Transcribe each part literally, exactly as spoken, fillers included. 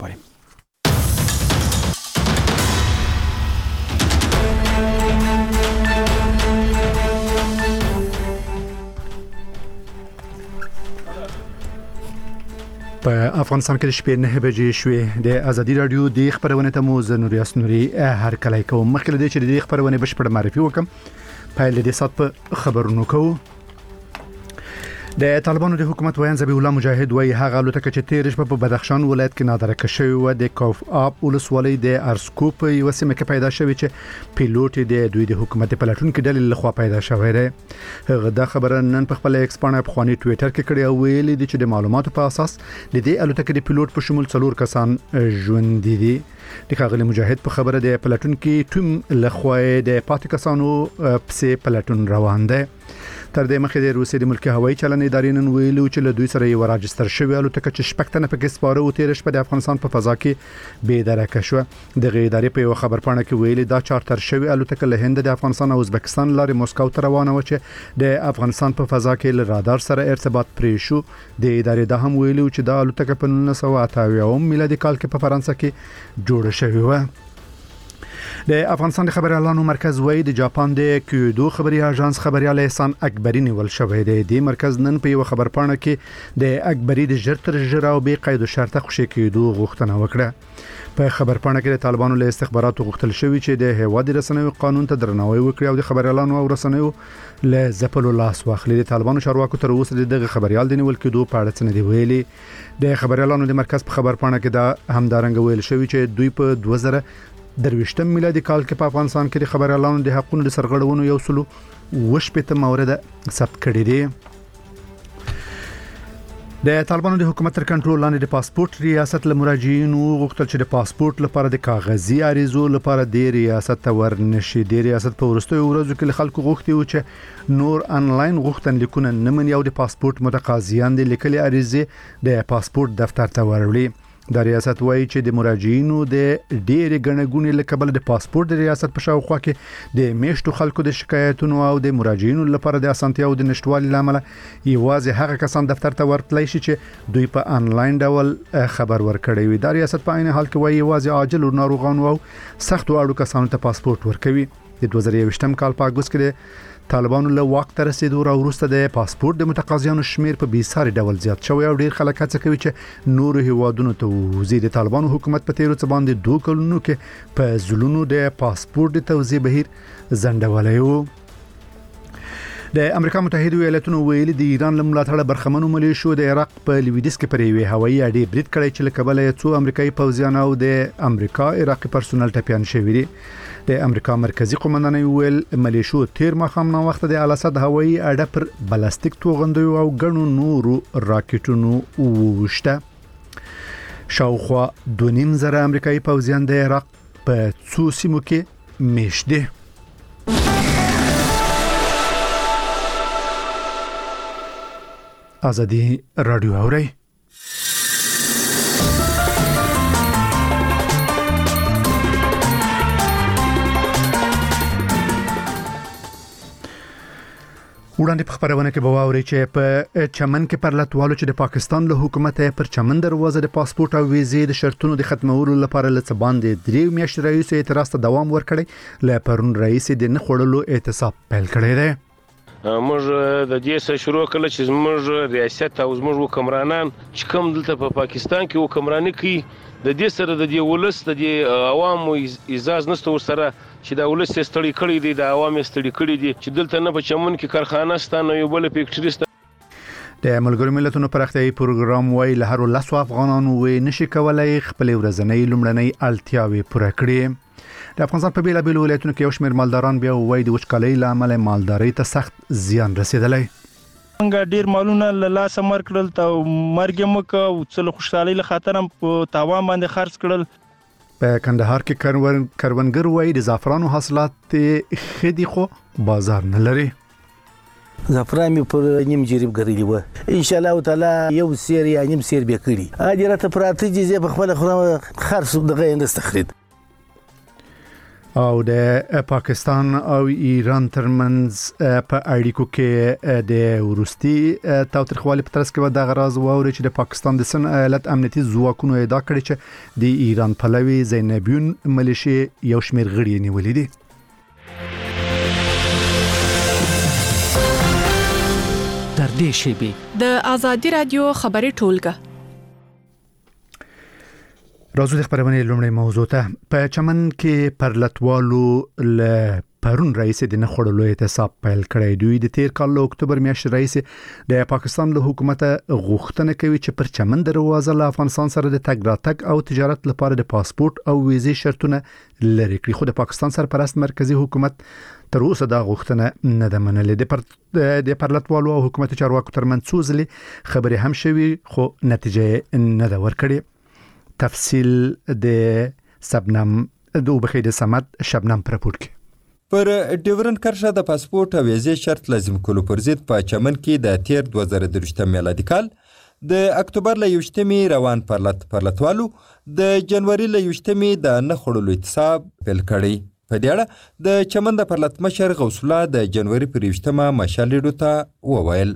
سپاریم. په افغانستان کې د شپې نه بجې شوې د ازادي رادیو د خبرونه ته مو زنوریاس نوري هر کله کوم مخکې د چې د خبرونه بشپړ معرفي وکم په لدې سات په خبرونو کوو. د طالبانو د حکومت ویان ذبیح الله مجاهد وایي هغه الوتکه چې تیر شپه په بدخشان ولایت کې نادرکه شوې و د کوف اپ ولسوالۍ د ارسکوپ یو سیمه کې پیدا شوې چې پیلوټ د دوی د حکومت پلاتون کې ډلې لخوا پیدا شوې ده. هغه دا خبره نن په خپل ایکس باندې په خواني ټوئیټر کې کړې او ویلي دي چې د معلوماتو په اساس د دې الوتکې د پیلوټ په شمول څلور کسان ژوند دي. د کاغلی مجاهد په خبره د پلاتون کې ټیم لخوا د پاتې کسانو پسې پلاتون روان ده. تر دې مخکې د روسیې د ملکی هوایي چلن ادارې نن ویلو چې له دوی سره یو راجستر شوی الوتکه چې شپږ نه پکې سپاره او تیر شپه د افغانستان په فضا کې بې درکه شو. د ادارې په یو خبر پاڼه کې ویلي دا چارتر شوی الوتکه له هند د افغانستان او ازبکستان لارې مسکو ته روانه و چې د افغانستان په فضا کې له رادار سره ارتباط پرې شو. د ادارې دا هم ویلو چې دا الوتکه په نولس سوه اته اویا میلادي کال کې په فرانسه کې جوړه شوې و. د افغانستان د خبري اعلانو مرکز وایي د جاپان د کیودو خبري اژانس خبريال احسان اکبری نیول شوی دی. د مرکز نن په یو خبر پاڼه کې د اکبری د ژر ژر او به قید شرط خوشي کیدو غوښتنه وکړه. په خبر پاڼه کې د طالبانو له استخباراتو غوښتل شوی چې د هیواد رسنیو قانون ته درناوی وکړي او د خبري اعلانو او رسنیو له زپلو لاس واخلي. د طالبانو چارواکو تر اوسه دغه خبريال د نیول کېدو په اړه څه نه دی ویلي. د خبري اعلانو د مرکز په خبر پاڼه کې دا همدارنګ ویل شوی چې دوی په دوه زره درويشتم میلادي کال کې په افغانستان کې د خبري اعلانو د حقوقو د سرغړونو یو سلو وشپته مورد ثبت کړي دي. د طالبانو د حکومت تر کنټرول لاندې د پاسپورت ریاست له مراجعینو غوښتل چې د پاسپورت لپاره د کاغذي عریضو لپاره د ریاست ته ورنشي. د ریاست په ورستیو ورځو کې خلکو غوښتي و چې نور انلاین غوښتن لیکونه نه مني او د پاسپورت متقاضیان د لیکلي عریضې د پاسپورت دفتر ته وروړي. د ریاست وایي چې د مراجعینو د ډېر غنګونې لکبل د پاسپورت د ریاست په شاوخوا کې د میشتو خلکو د شکایتونو او د مراجعینو لپاره د اسانتیا او د نشټوالي لامل یوازې هغه کسان دفتر ته ورتلی شي چې دوی په انلاین ډول خبر ورکړي وي. د ریاست په عین حال کې وایي یوازې عاجل او ناروغانو او سخت اړو کسانو ته پاسپورت ورکوي. د دوه زره یوویشتم کال په اګوست کې طالبانو له واک ته رسیدو را وروسته د پاسپورت د متقاضیانو شمیر په بیساري ډول زیات شوی او ډیر خلک هڅه کوي چې نور هیوادونو ته وزي. د طالبانو حکومت په تیرو څه باندې دوه کلونو کې په زلونو د پاسپورت د توزیع بهیر زندولای وو. د امریکا متحده ایالاتونو ویلي د ایران له ملاتړه برخمنو ملیشو د عراق په لویدیس کې پر یوې هوایي اډې برید کړی چې له کبله څو امریکایي پوځیان او د امریکا عراقي پرسونل ټپيان شوي دي. د امریکا مرکزی قومندانۍ ویل ملیشو تیر مخام نو وخت د الاسد هوایي اډه پر بلاستیک توغندو او غنو نورو راکټونو وشته. شاوخوا دوه نیم زره امریکایي پوځیان د عراق په څو سیمو کې میشت دي. ازادي رادیو اوري وړاندې په خبرونه کې به واوري چې په چمن کې پر لټوالو چې د پاکستان له حکومت پر چمن دروازه د پاسپورت او ویزې د شرطونو د ختمولو لپاره لڅ باندې درې میاشتې رئیس اعتراض ته دوام ورکړي. ل پرون رئیس د نه خړلو اعتصاب پیل کړی دی. موږ د دې څخه شروع کړل چې موږ ریاست او موږ حکمرانان چې کوم دلته په پاکستان کې حکمرانی کوي د دې سره د دې ولس د دې عوامو اجازه نشته ورسره چې دا ولس ستړي کړي دي د عوامو ستړي کړي دي چې دلته نه په چمن کې کارخانه ستانه یو بل فیکټری ست. د ملګرو ملتونو پرختیايي پروګرام وایي له هر لاسو افغانانو وې نشي کولای خپل ورځنی لمړنۍ اړتیاوې پوره کړي. د افغانستان په بیلا بیل ولایتونو کې یو شمېر مالداران بیا وایي د وچکالۍ لامل مالدارۍ ته سخت زیان رسیدلی. څنګه ډیر مالونه له لاسه مر کړل ته مرګ مکه او څل خوشحالي له خاطر هم په تاوان باندې خرڅ کړل. په کندهار کې کروان کروانګر وایي د زعفرانو حاصلات خدي خو بازار نه لري. زعفران می پر نیم جریب غریلی و ان شاء الله تعالی یو سیر یا نیم سیر به کړی اجرته پراته جزې په خپل خرڅ دغه اندستخرید. او د پاکستان او ایران ترمنځ په اړیکو کې د ورستي تاوتریخوالي په ترڅ کې د غراز ووري چې د پاکستان د سن ایالت امنیتي ځواکونو ادعا کړې چې د ایران پلوي زینبیون ملیشي یو شمېر غړي نیولې دي. در دې شیبې د آزادي رادیو خبري ټولګه راځو د خبرونې لومړی موضوع ته. په چمن کې پرلتوالو ل پرون رئیس د نخړلو اعتصاب پیل کړی. دوی د تیر کال له اکتوبر میاشتې رئیس د پاکستان له حکومت غوښتنه کوي چې پر چمن دروازه له افغانستان سره د تګ راتګ او تجارت لپاره د پاسپورت او ویزې شرطونه لري کړي. خو د پاکستان سرپرست مرکزی حکومت تر اوسه دا غوښتنه نه ده منلې. د پر د پرلتوالو او حکومت چارواکو ترمنځ څو ځلې خبرې هم شوي خو نتیجه نه ده ورکړې. تفصیل د سبنم دو بخید سمت شبنم پرپورت کی پر ډیورن کرښه د پاسپورت او ویزې شرط لازم کولو پر ضد په چمن کې د تیر دوه زره درویشت میلادي کال د اکتوبر ل یوشتمې روان پرلت پرلتوالو د جنوري ل یوشتمې د نخړلو اعتصاب پیل کړی. په دې اړه د چمن د پرلت مشر غوث الله د جنوري پر یوشتمه مشالېډو ته وویل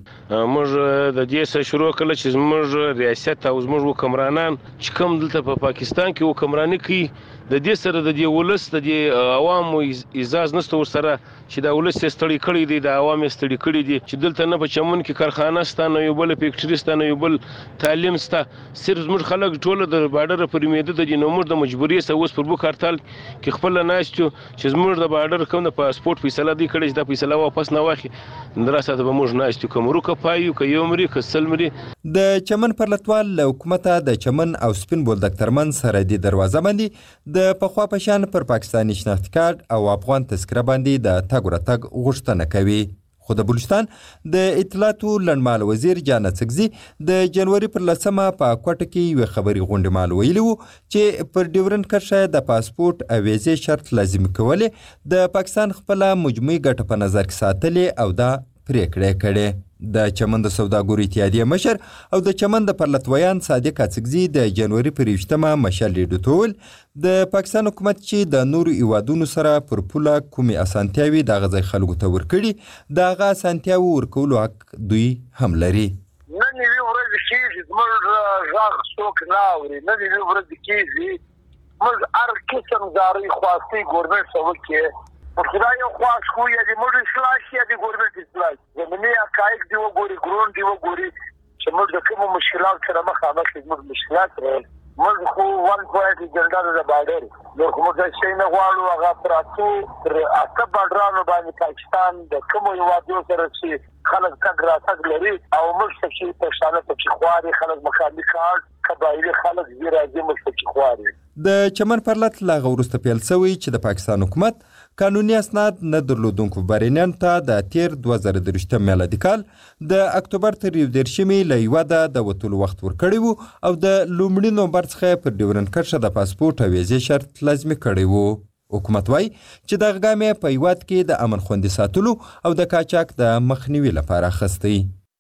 موږ د دې سره شروع کړل چې موږ ریاست او موږ حکمرانان چې کوم دلته په پاکستان کې حکمرانی کوي د دې سره د دې ولس د دې عوامو اجازه نشته ورسره چې د ولس ستړي کړي دي د عوامو ستړي کړي دي چې دلته نه په چمن کې کارخانه ستانه یو بل فیکټری ستانه یو بل تعلیم ستا صرف موږ خلک ټول د بارډر پر میده د نومر د مجبوری سره اوس پر بو کارتل کې خپل ناشته چې موږ د بارډر کوم د پاسپورت فیصله دی کړي چې د فیصله واپس نه واخی دراسه به موږ ناشته کوم روکه پایو کې یو مری کسل مری د چمن پرلتوال له حکومت د چمن او سپین بولدک ترمن سره د دروازه باندې د پخوا پشان پر پاکستاني شناخت کارت او افغان تذکره باندې د تګ راتګ غوښتنه کوي. خو د بلوچستان د اطلاعاتو لنډمال وزیر جان څګزي د جنوري پر لسمه په کوټه کې یو خبري غونډه مال ویلو چې پر ډیورن کرښه د پاسپورت او ویزې شرط لازم کولې د پاکستان خپل مجموعي ګټه په نظر کې ساتلې او دا پریکړه کړې. د چمن د سوداګرو اتحادیه مشر او د چمن د پرلتویان صادق څګزي د جنوري پر یوشتمه مشالېډو ټول د پاکستان حکومت چې د نورو ایوادونو سره پر پوله کومې اسانتیاوي د غځای خلکو ته ورکړي د هغه اسانتیاوو ورکولو حق دوی هم لري. نن یې ورځ کېږي زموږ غږ څوک نه اوري، نن یې ورځ کېږي موږ هر قسم زارۍ خواستې ګورنمنټ ته وکړي خدا یو خواست خو یا د موږ اصلاح یا د ګورنمنټ اصلاح زمینی حقایق دی وګوري ګرون دی وګوري چې موږ د کومو مشکلات سره مخامخ موږ مشکلات لرو. موږ خو وان پوینټ اجنډا د بارډر نو کوم ځای شي نه غواړو هغه پراتو تر اته بارډرانو باندې پاکستان د کومو هیوادونو سره چې خلک تګ راتګ لري او موږ چې په شانه په خواري خلک مخالفت کار قبایلی خلک زی راځي موږ چې خواري. د چمن پرلت لا غورسته پیل سوی چې د پاکستان حکومت قانوني اسناد نه درلودونکو بارینان ته د تیر دوه زره درویشت میلادي کال د اکتوبر تر یو دېرشمې له یواده د وتلو وخت ورکړی وو او د لومړي نومبر څخه پر ډیورن کرښه د پاسپورت او ویزې شرط لازمي کړی وو. حکومت وای چې د غامې په یواد کې د امن خوندي ساتلو او د کاچاک د مخنیوي لپاره خستي.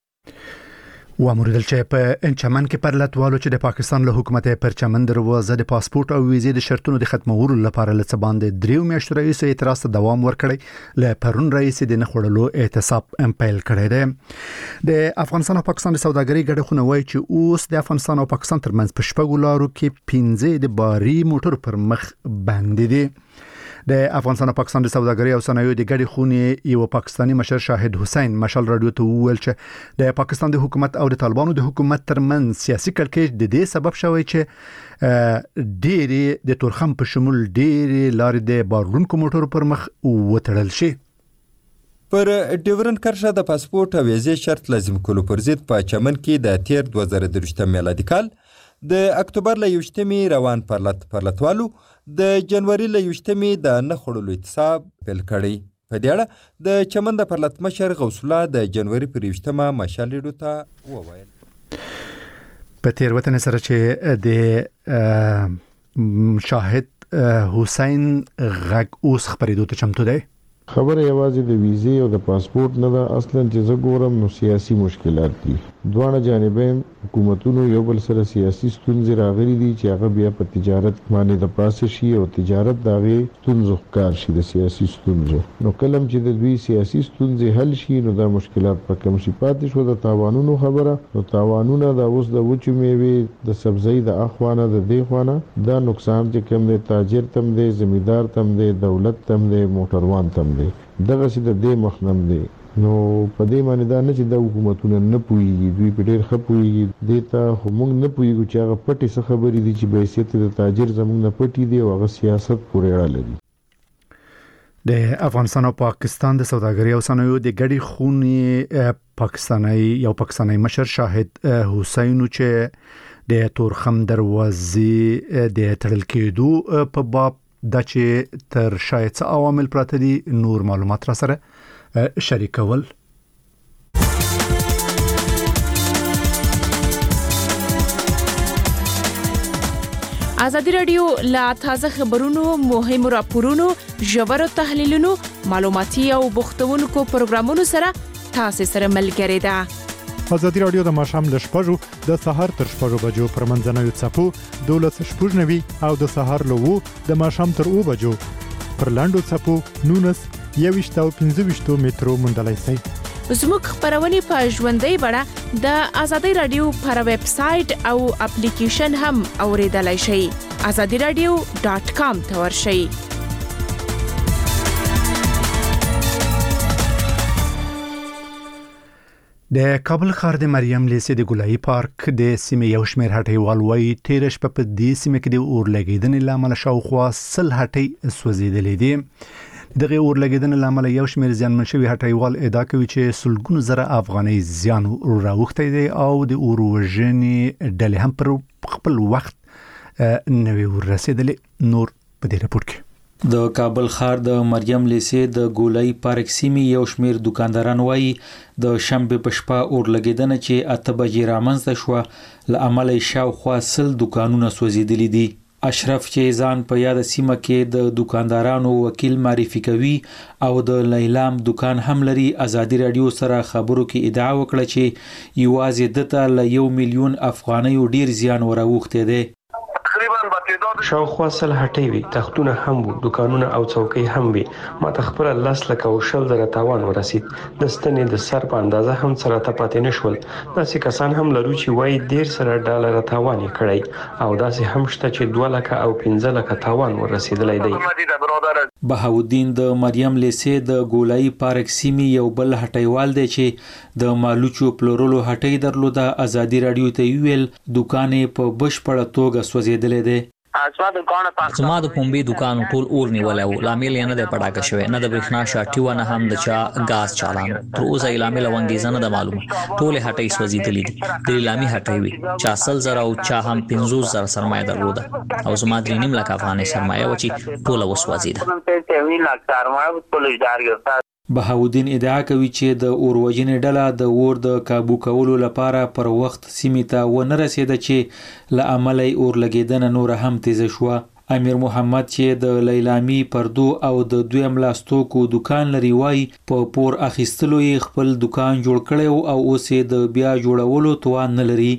واموریدل چې په چمن کې پرلتوالو چې د پاکستان له حکومت پر چمن دروازه د پاسپورت او ویزې د شرطونو د ختمولو لپاره لڅ باندې دریو میاشتو رئیس اعتراض ته دوام ورکړی. له پرون رئیس د نخړلو اعتصاب امپیل کړی دی. د افغانستان او پاکستان د سوداګرۍ ګډه وایي چې اوس د افغانستان او پاکستان ترمنځ په شپږو لارو کې پنځه د باري موټر پر مخ باندې دي. د افغانستان او پاکستان د سوداګرۍ او صنایعو د ګډې خونې یو پاکستانی مشر شاهد حسین مشال رادیو ته وویل چې د پاکستان د حکومت او د طالبانو د حکومت ترمنځ سیاسي کړکېچ د دې سبب شوی چې ډېری د تورخم په شمول ډېری لارې د بارونکو موټرو پر مخ وتړل شي. پر ډیورن کرښه د پاسپورت او ویزې شرط لازم کولو پر ضد په چمن کې د تیر دوه زره درویشت میلادي کال د اکتوبر له یوشتمې روان پرلت پرلتوالو د جنوري له یوشتمې د نخړلو اعتصاب پیل کړی. په دې اړه د چمن د پرلت مشر غوث الله د جنوري پر یوشتمه مشالېډو ته وویل په تیروتنې سره چې د شاهد حسین غږ اوس خبرېدو ته چمتو دی. خبره یوازې د ویزې او د پاسپورت نه ده، اصلا چې زه ګورم نو سیاسي مشکلات دي. دواړه جانبین حکومتونو یو بل سره سیاسي ستونزې راغلي دي چې هغه بیا په تجارت باندې د پاسه شي او تجارت د هغې ستونزو ښکار شي د سیاسي ستونزو. نو کله چې د دوی سیاسي ستونزې حل شي نو دا مشکلات په کم شي. پاتې شو د تاوانونو خبره، نو تاوانونه د اوس د وچو میوې د سبزۍ د اخوانه د دې خوانه دا نقصان چې کوم دی تاجر تم دی، زمیندار تم دی، دولت تم دی، موټروان تم دی، دغه چې د دې مخنم دی. نو په دې باندې دا نه چې د حکومتونو نه پوهیږي، دوی په ډېر ښه پوهیږي. دې ته خو موږ نه پوهیږو چې هغه پټې څه خبرې دي چې بحیثیت د تاجر زموږ نه پټې دي او هغه سیاست پورې اړه لري. د افغانستان او پاکستان د سوداګرۍ او صنایعو د ګډې خونې پاکستاني یو پاکستاني مشر شاهد حسین چې د تورخم دروازې د تړل کېدو په باب د چې تر شاید څه عوامل پراته دي نور معلومات را سره شریکول. ازادي رادیو لا تازه خبرونو، مهمو راپورونو، ژورو تحلیلونو، معلوماتي او بوختونکو پروګرامونو سره تاسو سره ملګری ده. ازادي رادیو د ماښام ل شپږو د سهار تر شپږو بجو پر منځنوي څپو دولس شپږ نوي او د سهار له وو د ماښام تر اوو بجو پر لاندو څپو نونس یويشت او پنځه ویشت مترو موندلای شئ. زموږ خبرونه په ژوندۍ بڼه د ازادي رادیو پر ویب سټ او اپلیکیشن هم اوریدلای شئ. ازادي رادیو ډاٹ کام ته ورشئ. د کابل ښار د مریم لیسې د ګولایي پارک د سیمې یو شمېر هټیوال وایي تېره شپه په دې سیمه کې د اور لګېدنې له امله شاوخوا سل هټۍ سوځېدلې دي. دغه اور لګېدنې له امله یو شمېر زیانمن شوي هټیوال ادعا کوي چې سلګونو زره افغانۍ زیان راوښتی دی او د اور وژنې ډلې هم پر خپل وخت نه وي ورسېدلې. نور په دې راپور کې د کابل ښار د مریم لیسې د ګولایي پارک سیمې یو شمېر دکانداران وایي د شنبې په شپه اور لګېدنه چې اته بجې رامنځته شوه له امله یې شاوخوا سل دکانونه سوځېدلي دي. اشرف چې ځان په یاده سیمه کې د دکاندارانو وکیل معرفي کوي او د لیلام دکان هم لري، ازادي رادیو سره خبرو کې ادعا وکړه چې یوازې دته له یو میلیون افغانیو ډیر زیان وراوښتی دی. شاوخوا سل هټۍ وي، تختونه هم وو، دکانونه او څوکۍ هم وي. ما ته خپله لس لکه او شل زره تاوان ورسید. د ستنې د سر په اندازه هم څه راته پاتې نه شول. داسې کسان هم لرو چې وایي دېرش زره ډالره تاوان یې کړی او داسې هم شته چې دوه لکه او پنځه لکه تاوان ورسېدلی دی. بهاودین د مریم لیسې د ګولایي پارک سیمې یو بل هټیوال دی چې د مالوچو پلورلو هټۍ درلوده. ازادي رادیو ته ویل دکان په بشپړه توګه سوځېدلی دی. زما د پومبي دکان ټول اور نیولای وو، لامل یې نه دی پټاکه شوی، نه د برېښنا شاټي و نه هم د چا غاز چالانو. تر اوسه یې لامل او انګیزه نه ده معلومه. ټولې هټۍ سوځېدلې دي. د لیلامي هټۍ وي چا سل زره او چا هم پنځوس زره سرمایه درلوده او زما درې نیم لکه افغانۍ سرمایه وه چې ټوله وسوځېده. بهاودین ادعا کوي چې د اور وژنې ډله د اور د کابو کولو لپاره پر وخت سیمې ته ونه رسېده چې له امله یې اور لګېدنه نوره هم تیزه شوه. امیر محمد چې د لیلامي پردو او د دویم لاستوکو دکان لري وایي په پور اخیستلو یې خپل دکان جوړ کړی او اوس یې د بیا جوړولو توان نه لري.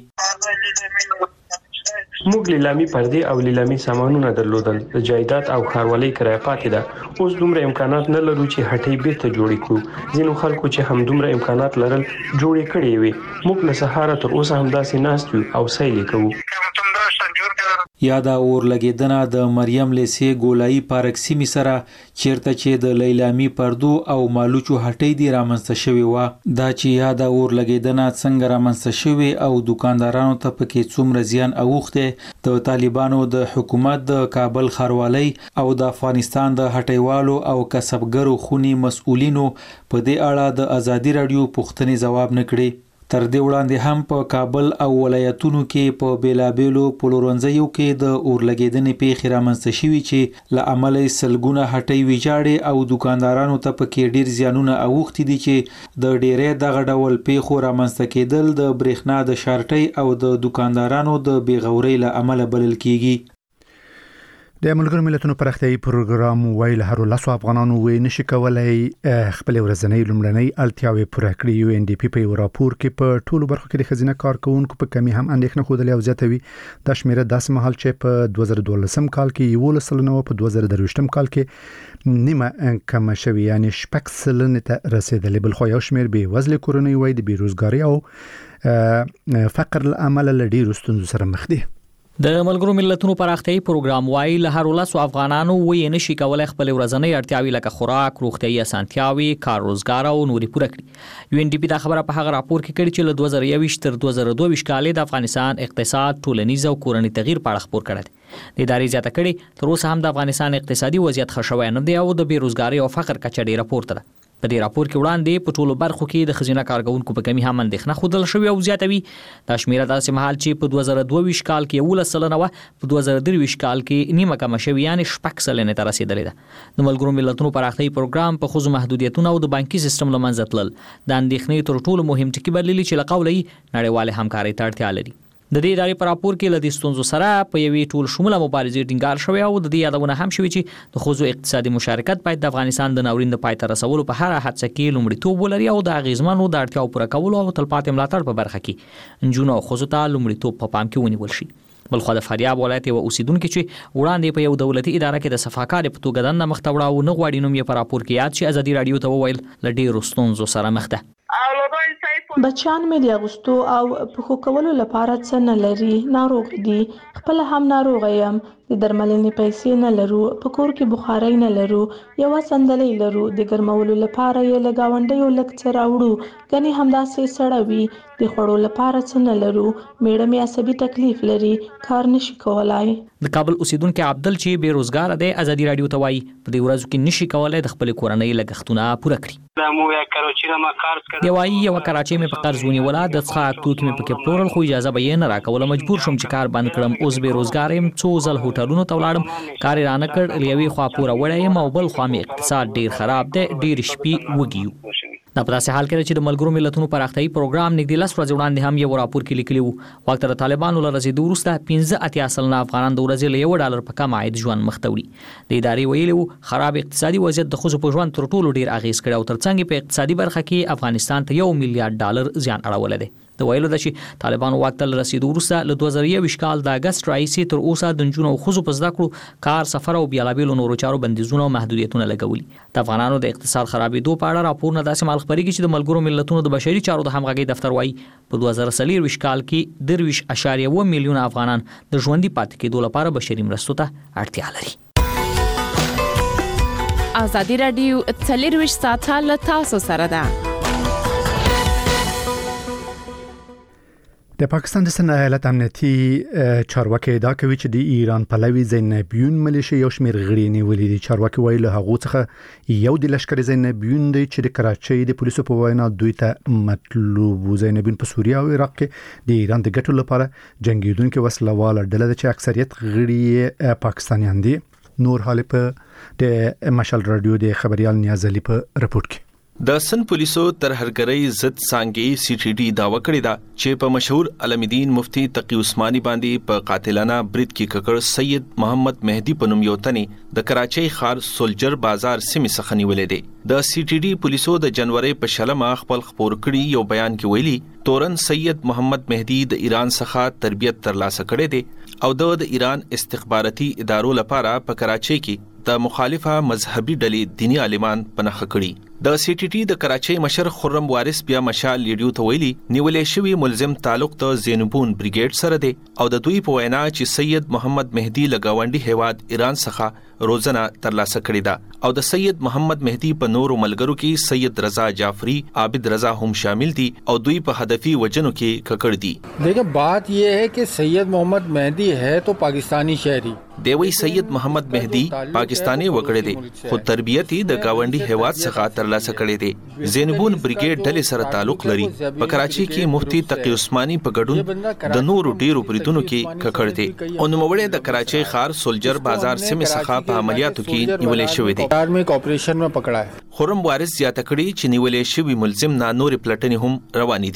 موږ لیلامي پردې او لیلامي سامانونه درلودل، د جایداد او ښاروالۍ کرایه پاتې ده. اوس دومره امکانات نه لرو چې هټۍ بیرته جوړې کړو. ځینو خلکو چې هم دومره امکانات لرل جوړې کړې وي. موږ له سهاره تر اوسه همداسې ناست یو او سیل یې کوو. یا دا اور لګېدنه د مریم لیسې ګولایي پارک سیمې سره چیرته چې د لیلامي پردو او مالوچو هټۍ دی رامنځته شوې وه. دا چې یا دا اور لګېدنه څنګه رامنځته شوې او دکاندارانو ته پکې څومره زیان اوښتی د طالبانو د حکومت د کابل ښاروالۍ او د افغانستان د هټیوالو او کسبګرو خونې مسؤلینو په دې اړه د ازادي رادیو پوښتنې ځواب نه کړي. تر دې وړاندې هم په کابل او ولایتونو کې په بیلابیلو پلورنځیو کې د اور لګېدنې پیښې رامنځته شوي چې له امله یې سلګونه هټۍ ویجاړې او دکاندارانو ته پکې ډېر زیانونه اوښتي دي چې د ډېری دغه ډول پیښو رامنځته کېدل د برېښنا د شارټۍ او د دکاندارانو د بېغورۍ له امله بلل کېږي. د ملګرو ملتونو پراختیایي پروګرام ویل هر لاسو افغانانو وې نشي کولای خپل ورځنی لومړنۍ اړتیاوې پوره کړي. یو ان ډي پی په راپور کې په ټولو برخو کې د خزینه کارکونکو په کمی هم اندېښنه خوده او زیاتوي. د شمیره داسې مهال چې په دوه زره دولسم کال کې یو لسلنه په دوه زره درویشتم کال کې نیمه کم شوی، یعنی شپږ سلنه ته رسیدلې. بل خو یو شمیر به وزل کورنۍ وای د بیروزګاری او فقر لامل لډیر ستونزو سره مخ دي. د ملګرو ملتونو پراختیایي پروګرام وايي له هر ولس افغانانو وې نشي کولای خپل ورځنی اړتیاوې لکه خوراک، روغتیاي اسانتیاوي، کار روزګار او نوري پوره کړي. یو ان ډي پی دا خبره په هغه راپور کې کړې چې له دوه زره یو تر دوه زره دوه کال د افغانستان اقتصاد، ټولنیز او کورنی تغییر په اړه خبر کړی. د ادارې زیاته کړي تر اوسه هم د افغانستان اقتصادي وضعیت ښه شوی نه دی او د بیروزګاری او فقر کچه ډیره پورته ده. په دې راپور کې وړاندې په ټولو برخو کې د خزینه کارکونکو په کمی هم اندېښنه خوده شوې او زیاتوي. دا شمیره داسې مهال چې په دوه زره دوه کال کې یو سلنه و، په دوه زره درې کال کې نیمه کم شوې، یعنی شپږ سلنه ته رسیدلې ده. د ملګرو ملتونو پراختیایي پروګرام په خصوص محدودیتونه او د بانکي سیستم لمنځه تلل د اندېښنې تر ټولو مهم ټکی بللی چې لقولي نړیواله همکاري ته اړتیا لري. د دې ادارې په راپور کې لدې ستونزو سره په یوې ټول شموله مبارزې ټینګار شوی او د دې یادونه هم شوی چې د خوځو اقتصادي مشارکت باید د افغانستان د ناورین د پای ته رسولو په هر هڅه کې لومړیتوب ولري او د اغیزمنو د اړتیاو پوره کولو او تلپاتې ملاتړ په برخه کې نجونو او خوځو ته لومړیتوب په پام کې ونیول شي. بلخو د فاریاب ولایت یو اوسیدونکو چې وړاندې په یو دولتي اداره کې د صفاکار په توګه دنده مخ ته وړاو نه غواړي نوم یې په راپور کې یاد شي. ازادي رادیو ته وویل ل ډیرو ستونزو سره مخ ده. بچان مې د اغوستو او پخو کولو لپاره څه نه لري، ناروغ دي، خپل هم ناروغ یم، د درملنې پیسې نه لرو، په کور کې بخارۍ نه لرو، یو صندلۍ لرو، د ګرمولو لپاره یې له ګاونډیو لږ څه راوړو، ګنې همداسې سړه وي، د خوړو لپاره څه نه لرو، میړه مې عصبي تکلیف لري، کار نشي کولای. د کابل اوسیدونکو عبدل چې بیروزګار دی ازادي رادیو ته وایي په دې ورځو کې نشي کولای د خپل کورنۍ لګښتونه پوره کړي. دی وایي یو کراچۍ مې په قرض ونیوله، د څښاک توکي مې پکې پلورل خو اجازه به یې نه راکوله، مجبور شوم چې کار بند کړم. اوس بیروزګار یم، څو ځل هوټلونو ته ولاړم، کار یې رانه کړ، له یوې خوا پوره وړی یم او بل خوا مې اقتصاد ډیر خراب دی، ډېرې شپې وږي یو. دا په داسې حال کې چې د ملګرو ملتونو پراختیایي پروګرام نږدې لس ورځې وړاندې هم یو راپور کې لیکلی و واک ته د طالبانو له رسېدو وروسته پنځه اتیا سلنه افغانان د ورځې له یو ډالر په کم عاید ژوند مخ ته وړي. د ادارې ویلي و خراب اقتصادي وضعیت د ښځو په ژوند تر ټولو ډیر اغیز کړی او ترڅنګ په اقتصادي برخه کې افغانستان ته یو میلیارډ ډالر زیان اړولی دی. د ویلو ده چې طالبانو واک ته رسیدو وروسته له دوه زره یو کال د اګست راهیسې تر اوسه د نجونو او ښځو په زده کړو، کار، سفر او بیلابیلو نورو چارو بندیزونه او محدودیتونه لګولي. د افغانانو د اقتصاد خرابېدو په اړه راپورونه داسې مال خپرېږي چې د ملګرو ملتونو د بشري چارو د همغږۍ دفتر وایي په دوه زره څلور کال کې درویش اشاریه اووه میلیونه افغانان د ژوندي پاتې کېدو لپاره بشري مرستو ته اړتیا لري. ازادي رادیو څلور ساعته له تاسو سره ده. د پاکستان د سن ایالت امنیتي چارواکي دا کوي چې د ایران پلوي زینبیون ملیشیا یو شمیر غړي نیولې دي. چارواکي وایي له هغه څخه یو د لشکري زینبیون دی چې د کراچۍ د پولیسو په وینا دوی ته مطلوب زینبیون په سوریه او عراق کې د ایران د ګټو لپاره جنگیدونکو وسلواله ډله ده چې اکثریت غړي پاکستانیان دي. نور حال په د مشال رادیو د خبريال نیاز علي په رپورت کې د سن پولیسو تر هرګرۍ ضد څانګې سی ټي ډي داوا کړی دا چې په مشهور علمدین مفتی تقی عثماني باندې په قاتلانه برید کې ککړ سید محمد مهدی په نوم یو تنې د کراچۍ ښار سولجر بازار سیمې څخه نیولې دی. د سی ټي ډي پولیسو د جنوري په شلمه خپل خبر کړي یو بیان کې ویلي تورن سید محمد مهدی د ایران څخه تربیت ترلاسه کړي دي او د ایران استخباراتي ادارو لپاره په کراچۍ کې د مخالفه مذهبي ډلې دینی عالمان پنهخ کړي. د سی ټي ټي د کراچۍ مشر خرم وارث بیا مشال لیډیو ته ویلي نیولې شوی ملزم تعلق د زینبون بریګیډ سره دی او د دوی په وینا چې سید محمد مهدی لګاونډي هیواد ایران څخه روزنه ترلاسه کړې ده او د سید محمد مهدی په نورو ملګرو کې سید رضا جعفری، عابد رضا هم شامل دي او دوی په هدفي وجنو کې ککړ دي. دیکھیں بات یہ ہے کہ سید محمد مہدی ہے تو پاکستانی شہری دیوی سید محمد مهدی پاکستانی وکړی دی خو تربیت د گاونډي هیواد څخه ترلاسه کړی دی. زینبون بریګیډ ډلې سره تعلق لري. په کراچۍ کې مفتی تقی عثماني په ګډون د نورو ډیرو بریدونو کې ککړ دی او نوموړی د کراچۍ ښار سولجر بازار سیمې څخه په عملیاتو کې نیولې شوی دی. کار میں آپریشن میں پکڑا ہے. خرم وارث زیاته کړي چې نیولې شوی ملزم نه نور پلټنې هم روانې دي.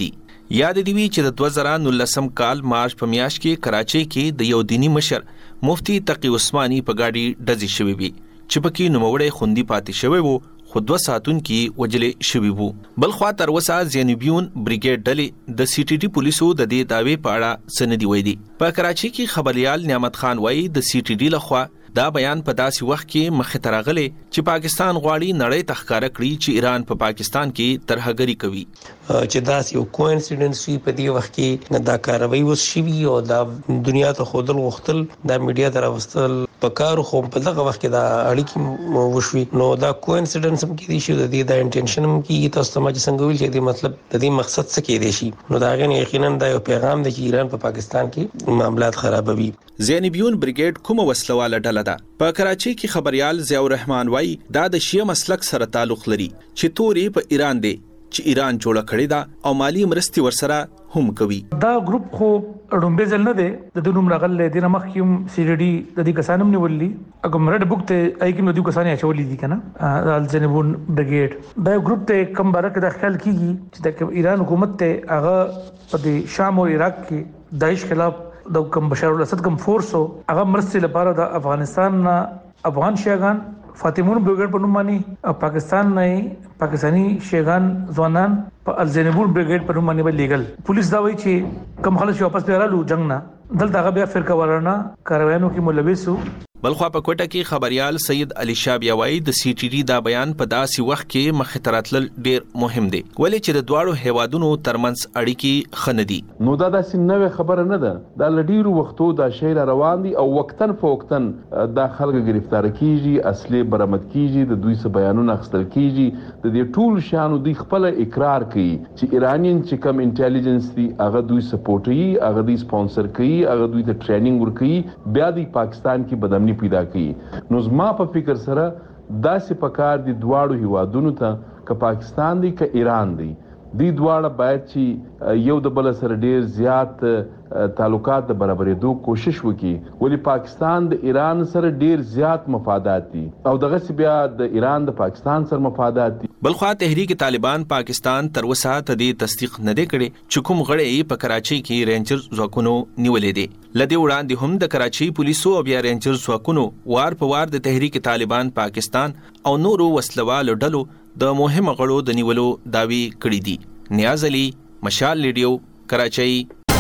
یاد دی وی چې د دوه زره نولسم کال مارچ په میاشت کې کراچۍ کې د یو دینی مشر مفتی تقی عثماني په گاډي ډزې شوې وي چې پکې نوموړی خوندي پاتې شوی وو خو دوه ساعتونکي وجلې شوي وو. بل خوا تر اوسه زینبیون بریګیډ ډلې د سی ټي ټي پولیسو د دې دعوې په اړه څه نه دي ویلي. په کراچۍ کې خبريال نعمت خان وایي د سی ټي ټي لخوا دا بیان په داسې وخت کې مخې ته راغلی چې پاکستان غواړي نړۍ ته ښکاره کړي چې ایران په پا پاکستان کې ترهګري کوي. چې دا یو کوئنسیډنس وي په دې وخت کې دا کاروي وشي او دا دنیا ته خودل وختل دا میډیا ته راوستل په کار خو په دغه وخت کې دا اړیکې وشوي نو دا کوئنسیډنس هم کې دي چې د دې د انټنشن هم کې تاسو ته چې څنګه ویل چې د مطلب د دې مقصد څه کې دي شي نو دا غن یقینا دا یو پیغام دی چې ایران په پا پاکستان کې معاملات خرابوي. زینبیون بریګیډ کومه وسلواله ډله ده. په کراچۍ کې خبريال ضیاء الرحمن وایي دا د شیعه مسلک سره تعلق لري چې توري په ایران دی چې ایران جوړه کړی دا او مالی مرستي ورسره هم کوي. دا ګروپ خو ډومبه ځل نه دی د دونوم راغله د مخکوم سی ډي ډي د دې کسانم نیولې اګه مرډ بوک ته اې کې نو د کسانې اچولې دي کنه الجنبون بریګیډ دا ګروپ ته کم بارک د خیال کیږي چې د ایران حکومت ته هغه په شام او عراق کې داعش خلاف د کوم بشار الاسد کوم فورس او هغه مرستي لپاره د افغانستان نه افغان شیعاګان فاطمون بریګیډ په نوم باندې پاکستان نه پاکستانی شیعاګان ځوانان په الزنبور بریګیډ په نوم باندې به لیګل پولیس دا وایي چې کم خلک واپس پیرالو جنگ نه دلته هغه بیا فرقه ورانه کاروانو کې ملوث وو. بلخوا په کوټه کې خبريال سید علي شاه بیا وایي د سی ټي ټي دا بیان په داسې وخت کې مخې ته راتلل ډیر مهم دی ولې چې د دواړو هیوادونو ترمنځ اړیکې ښه نه دي. نو دا داسې نوې خبره نه ده دا لډیرو وختو دا شی روان دي او وقتن فوقتن دا خلک گرفتار کیږي اصلي برآمد کیږي د دوی څخه بیانونه اخیستل کیږي د دې ټول شانو دوی خپل اقرار کوي چې ایرانین چې کم انټيليجنس دي هغه دوی سپورټ کوي هغه دوی سپانسر کوي هغه دوی ته ټریننګ ورکوي بیا د پاکستان کې بدامني پیدا کړي. نو زما په فکر سره داسې پکار دي دواړو هیوادونو ته ک پاکستان دی ک ایران دی دی دواړه باید چې یو د بل سره ډیر زیات تعلقات د برابرېدو کوشش وکړي ولی پاکستان د ایران سره ډیر زیات مفادات دي او دغه سی بیا د ایران د پاکستان سره مفادات دي. بلخوا تحریک طالبان پاکستان تر وسه ته د تصدیق نه دی کړي چې کوم غړي په کراچۍ کې رینجر ځواکونو نیولې دي. لدې وړاندې هم د کراچۍ پولیسو او بیا رینجر ځواکونو وار په وار د تحریک طالبان پاکستان او نورو وسلوالو ډلو د مهمه غړو د نیولو داوی کړې دي. نیاز علي مشال ریډیو کراچۍ.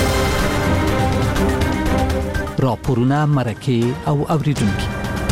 راپورونه مرکه او اوریدونکو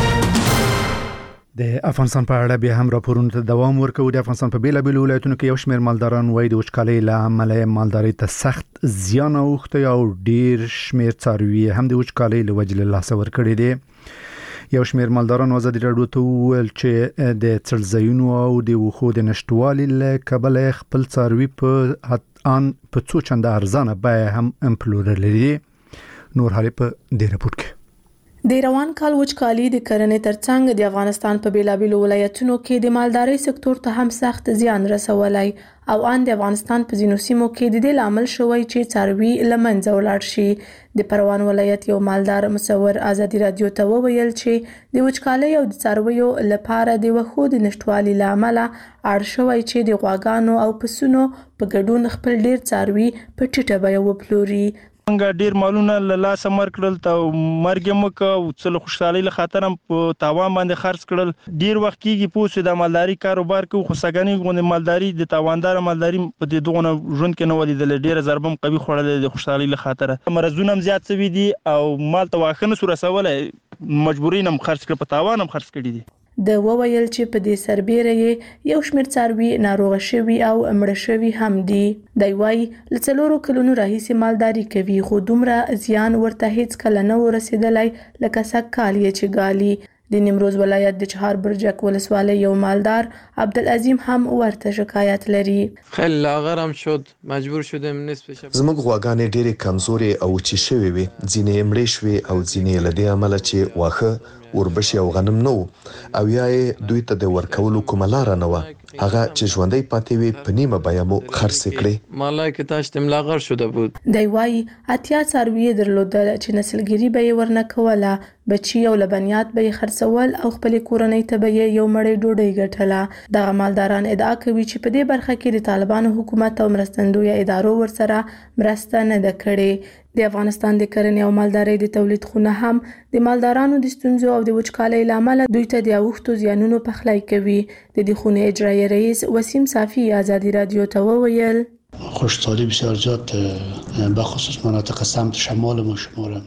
د افغانستان په اړه به هم راپورونه ته دوام ورکوي. د افغانستان په بیلابیلو ولایتونو کې یو شمېر مالداران وایي د وچکالۍ له امله مالداري ته سخت زیان اوښتی او ډیر شمېر څاروي هم د وچکالۍ له وجې له لاسه ورکړي دي. یو شمېر مالداران ازادي راډیو ته وویل چې د څړځایونو او د وښو د نشټوالي له کبله خپل څاروي په ان په څو چنده ارزانه بیه هم پلورلي. نور حالی په دې رپورت کې د روان کال وچکالي د کرنې ترڅنګ د افغانستان په بیلابیلو ولایتونو کې د مالدارۍ سکتور ته هم سخت زیان رسولی او ان د افغانستان په ځینو سیمو کې د دې لامل شوی چې څاروي له منځه ولاړ شي. د پروان ولایت یو مالدار مصور ازادي راډیو ته وویل چې د وچکالۍ او د څارویو لپاره د وښو د نشټوالي له امله اړ شوی چې د غواګانو او پسونو په ګډون خپل ډیر څاروي په ټیټه بیه وپلوري. څنګه ډیر مالونه له لاسه مر کړل ته مرګ مکه او څل خوشحالي له خاطر هم په تاوان باندې خرڅ کړل. ډیر وخت کېږي پوسې د مالداري کاروبار کوي خو سګنی غونډه مالداري د تاواندار مالداري په دې دغه ژوند کې نه ولیدل ډیر ضربم قوي خوړل د خوشحالي له خاطر مرزونه هم زیات شوي دي او مال ته واخنه سور رسولای مجبورین هم خرڅ کړ په تاوان هم خرڅ کړي دي. د وویل چې په دې سربېره یې یو شمېر څاروي ناروغه شوي او مړه شوي هم دي. دی وایي له څلورو کلونو راهیسې مالداري کوي خو دومره زیان ورته هیڅ کله نه ورسېدلی لکه سږ کال یې چې ګالي. د نیمروز ولایت د چهار برجک ولسوالۍ یو مالدار عبدالعظیم هم ورته شکایت لري. خیلی لاغرم شد مجبور شدم نصف شب زموږ غواګانې ډېرې کمزورې او وچې شوې وې ځینې یې مړې شوې او ځینې یې له دې امله چې واښه وربشي او غنم نو او یا دوی ته د ورکولو کومه لار نه و هغه چې ژوندۍ پاتې وي په نیمه بیا مو خرڅ کړي. مالا کې تاش تملاغر شده بود. دی وایي اتیا څاروي درلودل چې نسلګري به یې ورنه کوله، بچي او لبنیات به یې خرڅول او خپل کورنۍ ته به یې یو مړۍ ډوډۍ ګټله. دغه مالداران ادعا کوي چې په دې برخه کې د طالبانو حکومت او مرستندویه ادارو ورسره مرسته نه ده کړې. د افغانستان د کرنې او مالدارۍ د تولید خونه هم د مالدارانو د ستونزو او د وچکالۍ له امله دوی ته د اوښتو زیانونو پخلی کوي. د دې خونې اجرایي رئیس وسیم صافی آزادی رادیو ته وویل خوشحالی بسیار زیاد بخصوص مناطق سمت شمال ما شمال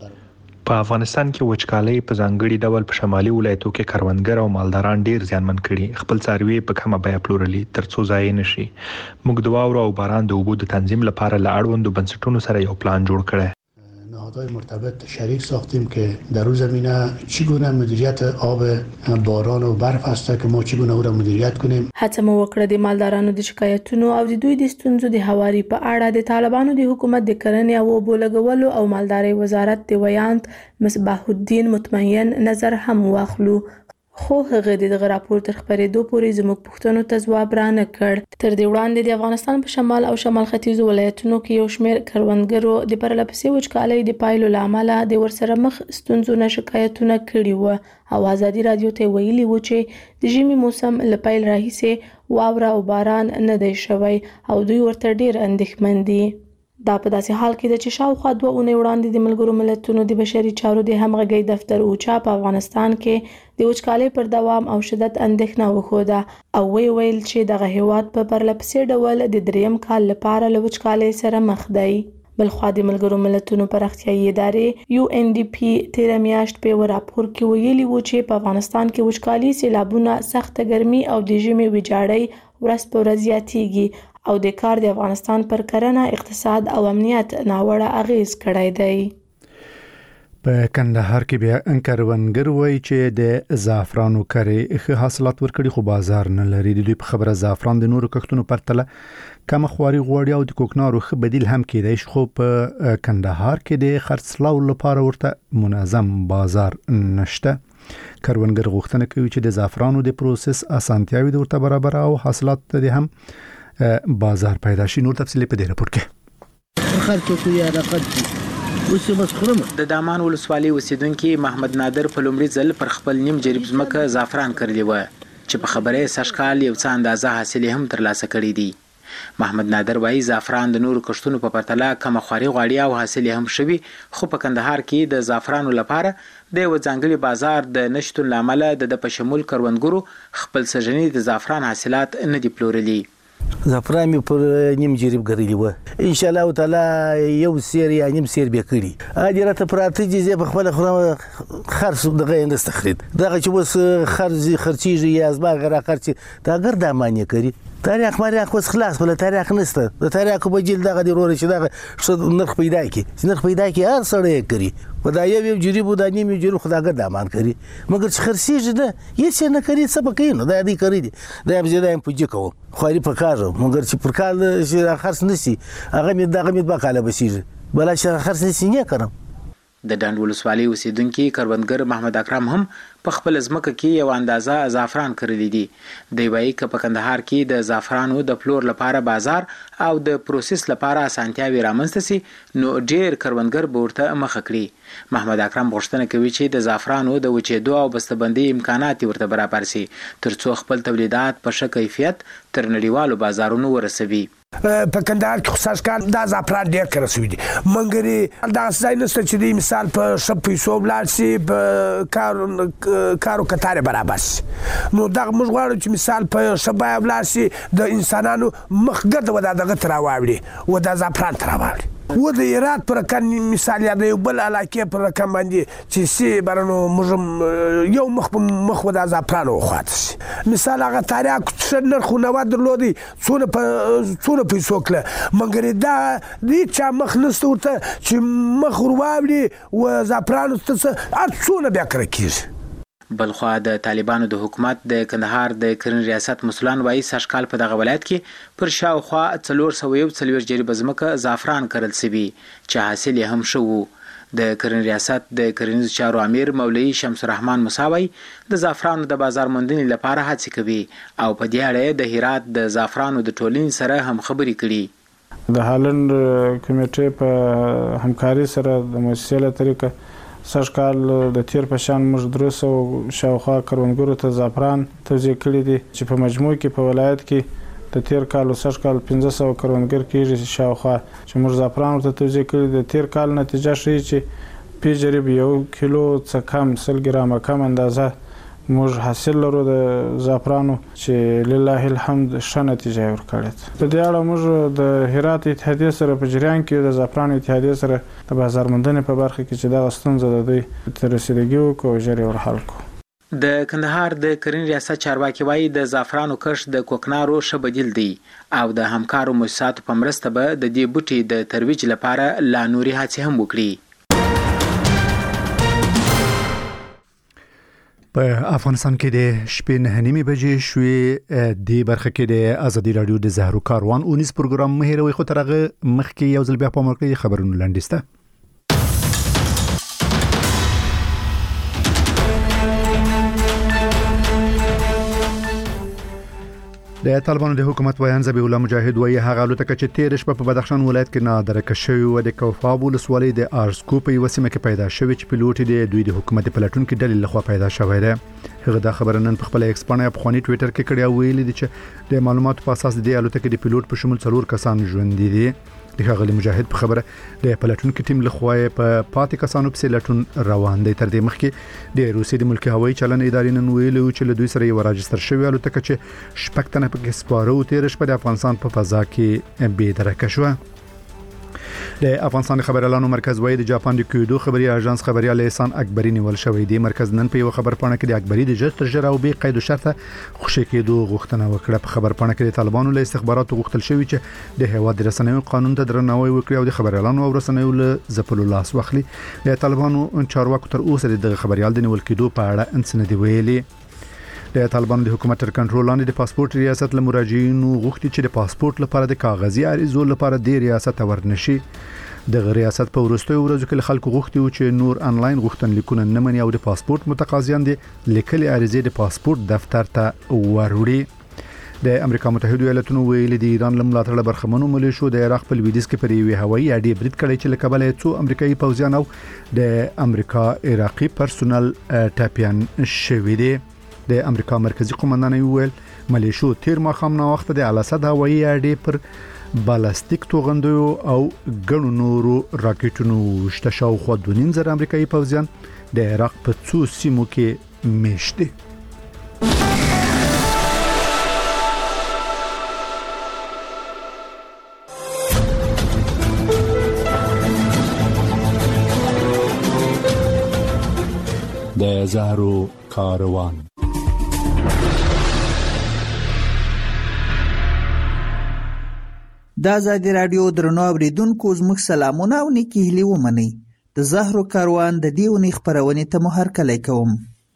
په افغانستان کې وچکالۍ په ځانګړي ډول په شمالي ولایتو کې کروندګر او مالداران ډیر زیانمن کړي، خپل څاروي په کمه بیه پلورلي ترڅو ضایع نشي. موږ د واورو او باران د اوبو د تنظیم لپاره له اړوندو بنسټونو سره یو پلان جوړ کړی. نهادهای مرتبط شریک ساختیم که در اون زمینه چگونه مدیریت آب باران و برف است که ما چگونه او را مدیریت کنیم. هڅه مو وکړه د مالدارانو د شکایتونو او د دوی د ستونزو د هواري په اړه د طالبانو د حکومت د کرنې او اوبو لګولو او مالدارۍ وزارت د ویاند مصباح الدین مطمئن نظر هم واخلو، خو هغه د دغه راپور تر خپرېدو پورې زموږ پوښتنو ته ځواب را نه کړ. تر دې وړاندې د افغانستان په شمال او شمال ختیځو ولایتونو کې یو شمېر کروندګرو د پرله پسې وچکالۍ د پایلو له امله د ورسره مخ ستونزو نه شکایتونه کړي وو او ازادي رادیو ته ویلي وو چې د ژمي موسم له پیل راهیسې واوره او باران نه دی شوی او دوی ورته ډېر اندېښمن دي. دا په داسې حال کې ده چې شاوخوا دوه اونۍ وړاندې د ملګرو ملتونو د بشري چارو د همغږۍ دفتر اوچا په افغانستان کې د وچکالۍ پر دوام او شدت اندېښنه وښوده او وی ویل چې دغه هیواد په پرله پسې ډول د دریم کال لپاره له وچکالۍ سره مخ دی. بلخوا د ملګرو ملتونو پراختیایي ادارې یو ان ډي پی تیره میاشت په یو راپور کې ویلي وو چې په افغانستان کې وچکالي، سیلابونه، سخته ګرمي او د ژمي ویجاړۍ ورځ په ورځ زیاتیږي او د کار د افغانستان پر کرنه، اقتصاد او امنیت ناوړه اغیز کړی دی. په کندهار کې بیا کروندګر وایي چې د زعفرانو کرې ښه حاصلات ورکړي خو بازار نه لري. د دوی په خبره زعفران د نورو کښتونو پرتله کم خواري غوړي او د کوکنارو ښه بدیل هم کېدای شي، خو په کندهار کې د خرڅلاو لپاره ورته منظم بازار نشته. کروندګر غوښتنه کوي چې د زعفرانو د پروسس اسانتیاوي د ورته برابر او حاصلات د هم بازار پیدا شي. نور تفصیل په دې راپور کې. خرڅ کوي راقد اوس بس خرم. د دامان ولسوالۍ اوسیدونکو محمد نادر په لومړي ځل پر خپل نیم جریب ځمکه زعفران کړی و چې په خبره سشکال یو څه اندازه حاصل هم ترلاسه کړی دی. محمد نادر وایي زعفران د نورو کښتونو په پرتله کم خواري غواړي او حاصل هم شوی، خو په کندهار کې د زعفرانو لپاره د یو ځانګړي بازار د نشټون لامل د په شمول کروندګرو خپل سرجنی د زعفران حاصلات نه دی پلورلي. زعفران می پر نیم جریب غریلی و ان شاء الله تعالی یو سیر یا نیم سیر به کړی اجرته پراته جزې په خپل خرڅ دغه اندستخرید دغه چې وس خرڅ خرچیږي یا ازما غره خرڅ دا ګر د معنی کوي. تاریخ مری خو خلاص ولا تاریخ نسته د تاریخ په جیل دغه ضروري چې دغه نرخ پیدا کی نرخ پیدا کی هر سړی کوي خدای یو جریب د نیم جریب خدای ګر د مان کوي مګر چې خرڅیږي ده هیڅ نه کوي څه پکې نه دا دی کوي دا به زیاده په جې کوم خو لري په کار مګر چې پر کال چې خرڅ نسی هغه می دغه می بقاله بسیږي بل چې خرڅ نسی نه کړم. د ډنډ ولسوالۍ اوسیدونکو کروندګر محمد اکرم هم په خپل ځمکه کې یو اندازه زعفران کړی دي. دی وایي چې په کندهار کې د زعفرانو د پلور لپاره بازار او د پروسس لپاره اسانتیاوي رامنځته سي نو ډېر کروندګر به ورته مخه کړي. محمد اکرم غوښتنه کوي چې د زعفرانو د وچېدو او بسته‌بندۍ امکانات ورته برابر سي ترڅو خپل تولیدات په ښه کیفیت تر نړیوالو بازارونو ورسوي. په کندهار کې خصوص کار دا زعفران ډېر کړی شوی دي منګري دا ځای نشته چې د مثال په ښه پیسو ولاړ شي په کار کارو کتارې برابر شي نو دغه موږ غواړو چې مثال په ښه بیه ولاړ شي د انسانانو مخ ګرده و دا دغه ته راواوړي و دا زعفران ته راواوړي و د هرات پر رقم مثال یا د یو بل علاقې پر رقم باندې چې سی برنو موږ یو مخ په مخ و دا زعفران وخواته شي مثال هغه تاریخ ښه نرخونه و درلودي څونه په څونه پیسو کړه مګر دا د چا مخ نسته ورته چې مخ ورواوړي و زعفرانو ته څه څونه بیا کړی کېږي. بلخوا د طالبانو د حکومت د کندهار د کرنې ریاست مسولان وایي سږکال په دغه ولایت کې پر شاوخوا څلور سوه یو څلوېښت جریبه ځمکه زعفران کرل سوي چې حاصل یې هم ښه و. د کرنې ریاست د کرنیزو چارو امیر مولوي شمس الرحمن مساوي د زعفرانو د بازار موندنې لپاره هڅې کوي او په دې اړه د هرات د زعفرانو د ټولنې سره هم خبرې کړي. د هالند کمیټې په همکاري سره د مؤسسې له طریقه سږ کال د تیر په شان موږ درې سوه شاوخوا کروندګرو ته زعفران توزیع کړي دي چې په مجموع کې په ولایت کې د تیر کال او سږ کال پنځه سوه کروندګر کېږي شاوخوا چې موږ زعفران ورته توزیع کړي د تیر کال نتیجه ښیي چې پی جریب یو کیلو څه کم سل ګرامه کم اندازه موږ حاصل لرو د زعفرانو چې لله الحمد ښه نتیجه یې ورکړې ده. په دې اړه موږ د هرات اتحادیې سره په جریان کې د زعفرانو اتحادیې سره د بازار موندنې په برخه کې چې دغه ستونزه د دوی تر رسیدګي وکړو او ژر یې ورحل کړو. د کندهار د کرنې ریاست چارواکي وایي د زعفرانو کښت د کوکنارو ښه بدیل دی او د همکارو مؤسساتو په مرسته به د دې بوټي د ترویج لپاره لا نورې هڅې هم وکړي. په افغانستان کې د شپې نه نیمه بجې شوې د برخه کې د ازادي رادیو د زهرو کاروان اونیس پروګرام مهیروي خو ترغه مخکې یو ځل بیا په مرکه خبرونه لاندسته. د طالبانو د حکومت ویان ذبیح الله مجاهد وایي هغه الوتکه چې تیر شپه په بدخشان ولایت کې نادرکه شوې و د کوفاب ولسوالۍ د ارزکو په یو سیمه کې پیدا شوې چې پیلوټ د دوی د حکومت پلاتون کې ډلې لخوا پیدا شوې ده. هغه دا خبره نن په خپل ایکس باندې په خواني ټوئیټر کې کړی او ویلي دي چې د معلوماتو په اساس د الوتکې د پیلوټ په شمول څلور کسان ژوند دي. د ښاغلي مجاهد په خبره د پلاتون کې ټیم لخوا په پاتې کسانو په لټون روان دی. تر دې مخکې د روسیې د ملکی هوایي چلن ادارې نن ویلي چې له دوی سره یو راجستر شوی الوتکه چې شپږ تنه پکې سپاره و تیر شپه د افغانستان په فضا کې بې درکه شو. د افغانستان خبريالانو مرکز وایي د جاپان د کیودو خبري اژانس خبريال احسان اکبري نیول شوی دی. مرکز نن په یو خبر پاڼه کې د اکبري د جست جره او به قید شرط خوشی کېدو غوښتنه وکړه. په خبر پاڼه کې د طالبانو له استخباراتو غوښتل شوی چې د هیواد رسنیو قانون ته درناوی وکړي او د خبريالانو او رسنیو له ځپلو لاس واخلي. د طالبانو چارواکو تر اوسه د خبريال د نیول کېدو په اړه انس نه دی ویلي. د طالبانو د حکومت تر کنټرول لاندې د پاسپورت ریاست له مراجعینو غوښتي چې د پاسپورت لپاره د کاغذي عریضو لپاره د ریاست ورنشي. د ریاست په ورستیو ورځو کې خلکو غوښتي و چې نور انلاین غوښتنلیکونه نه مني او د پاسپورت متقاضیان دي لیکلي عریضې د پاسپورت دفتر ته وروړي. د امریکا متحده ایالاتونو ویلي د ایران لملاتړ برخمنو ملیشو د عراق په لویدیځ کې پر یوې هوایي اډې برید کړی چې له کبله څو امریکایي پوځیان او د امریکا عراقي پرسونل ټاپیان شوي دي. د امریکا مرکزی قومندان ویل ملیشو تیر ماخام نه وخت د الاسد هوایي اډې پر بالستیک توغندو او ګڼو نورو راکټونو شته شاوخوا دوه نیم زره امریکایي پوځیان د عراق په څو سیمو کې میشت دي. د زهرو کاروان د ازادي رادیو درنو اوریدونکو زموږ سلامونه او نیکی هیلې ومنئ. د زهرو کاروان د دې ونې خپرونې ته مو هرکلی کوم.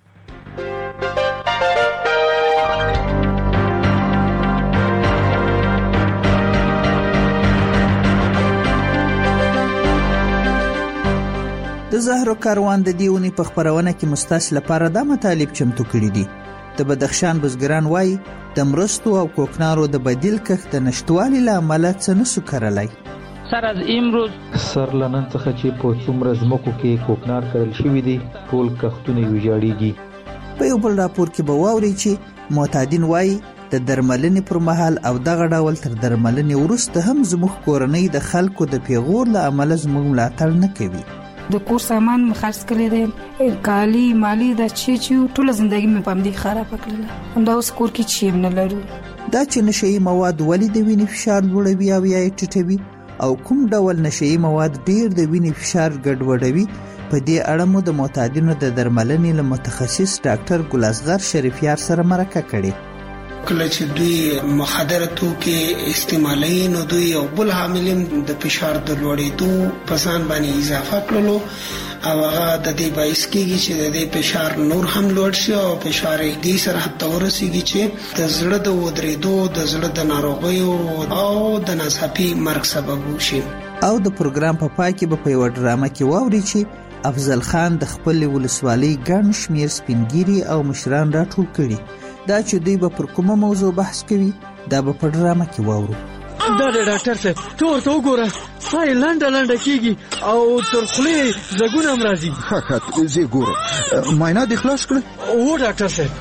د زهرو کاروان د دې ونې په خپرونه کې مستاس لپاره دا مطالب چمتو کړي دي. د بدخشان بزګران وایي د مرستو او کوکنارو د بدیل کښت د نشټوالي له امله څه نسو کرلی. سر از امروز سر لنن څخه چې په څومره ځمکو کې کوکنار کرل شوي دي ټول کښتونه ویجاړیږي. په یو بل راپور کې به واورئ چې معتادین وایي د درملنې پر مهال او دغه ډول تر درملنې وروسته هم زموږ کورنۍ د خلکو د پیغور له امله زموږ ملاتړ نه کوي. د کور سامان مې خرڅ کړی دی، کالي مالی د چی چی ټول ژوندۍ مې په دې خراب کړله. همدا اوس کور کې چی نه لرو. دا چې نشئی مواد ولې د وینې فشار لوړوي او یا ټیټوي او کوم ډول نشئی مواد ډیر د وینې فشار ګډوډوي، په دې اړه مو د معتادینو د درملنې له متخصص ډاکټر ګل اصغر شریفیار سره مرکه کړې. کله چې دوی مخدره توکي استعمالوي نو دوی یو بل عاملین د فشار د لوړېدو په ځان باندې اضافه کړلو او هغه د دې باعث کېږي چې د دې فشار نور هم لوړ شي او فشار دې سره حتی ورسیږي چې د زړه د ودرېدو، د زړه د ناروغیو او د ناڅاپي مرګ سبب وشي. او د پروګرام په پای کې به په یوه ډرامه کې واوري چې افضل خان د خپل ولسوالۍ ګڼ شمېر سپینګیري او مشران راټول کړي. دا چې دوی به پر کومه موضوع بحث کوي دا به په ډرامه کې واورو. دا د ډاکټر صاحب ته ورته وګوره ساه لنډه لنډه کېږي او تر خولې ځګونه هم راځي. ښه ښه زه یې ګورم. معاینات دې خلاص کړه؟ هو ډاکټر صاحب.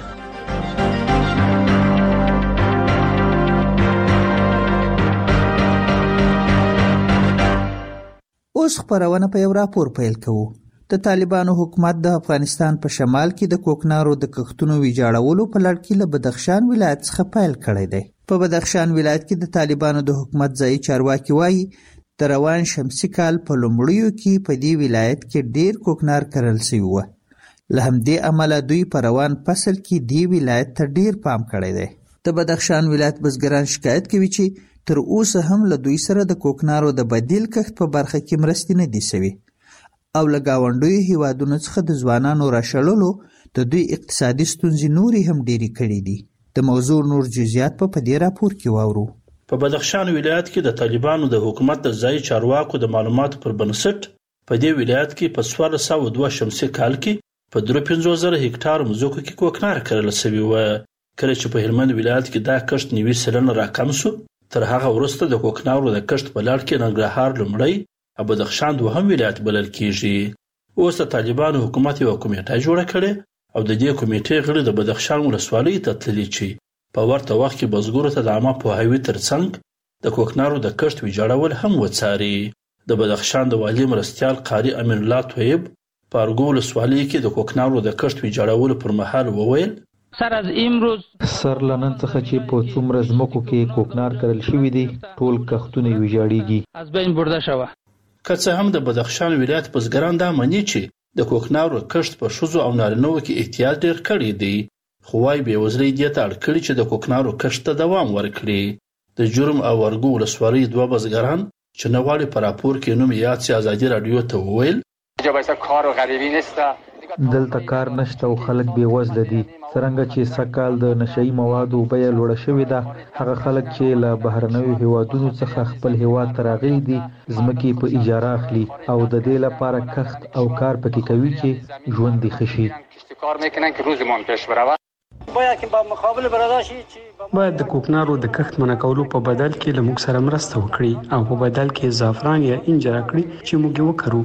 اوس خپرونه په یو راپور پیل کوو. د طالبانو حکومت د افغانستان په شمال کې د کوکنارو د کښتونو ویجاړولو په لړ کې له بدخشان ولایت څخه پیل کړی دی. په بدخشان ولایت کې د طالبانو د حکومت ځایي چارواکي وایي د روان شمسي کال په لومړیو کې په دې ولایت کې ډیر کوکنار کرل شوي وو. له همدې امله دوی په روان فصل کې دې ولایت ته ډیر پام کړی دی. د بدخشان ولایت بزګران شکایت کوي چې تر اوسه هم له دوی سره د کوکنارو د بدیل کښت په برخه کې مرستې نه دي شوي او له ګاونډیو هیوادونو څخه د ځوانانو راشړلو د دوی اقتصادي ستونزې نورې هم ډېرې کړي دي. د موضوع نور جزئیات په په دې راپور کې واورو. په بدخشان ولایت کې د طالبانو د حکومت د ځایي چارواکو د معلوماتو پر بنسټ په دې ولایت کې په څوارلس سوه دوه شمسي کال کې په درې پنځوس زره هکټار مځکو کې کوکنار کرل شوي وو. کله چې په هلمند ولایت کې دا کښت نوي سلنه راکم شو، تر هغه وروسته د کوکنارو د کښت په لړ کې ننګرهار لومړی او بدخشان دوهم ولایت بلل کیږي. اوس د طالبانو حکومت یو کمیټه جوړه کړې او د دې کمیټې غړي د بدخشان ولسوالۍ ته تللي چې په ورته وخت کې بزګرو ته د عامه پوهاوي ترڅنګ د کوکنارو د کښت ویجاړول هم وڅاري. د بدخشان د والي مرستیال قاری امین الله طیب په ارګو ولسوالۍ کې د کوکنارو د کښت ویجاړولو پر مهال وویل سر از امروز سر لنن څخه چې په څومره ځمکو کې کوکنار کرل شوي دي ټول کښتونه ویجاړیږي از بین برده شوه. که څه هم د بدخشان ولایت بزګران دا مني چې د کوکنارو کښت په ښځو او نارینه‌وو کې احتیاط ډېر کړی دی، خو وايي بېوزلۍ دې ته اړ کړي چې د کوکنارو کښت ته دوام ورکړي. د جرم او ارګو ولسوالۍ دوه بزګران چې نه غواړي په راپور کې نوم یاد سي ازادي راډیو ته وویل کار غریبی نشته، دلته کار نشته او خلک بېوزله دي. څرنګه چې سږکال د نشهیي موادو بیه لوړه شوې ده، هغه خلک چې له بهرنیو هیوادونو څخه خپل هیواد ته راغلي دي ځمکې په اجاره اخلي او د دې لپاره کښت او کار پکې کوي چې ژوند دې ښه شي. باید د کوکنارو د کښت منع کولو په بدل کې له موږ سره مرسته وکړي او په بدل کې زعفران یا انجیر کړي چې موږ یې وکړو.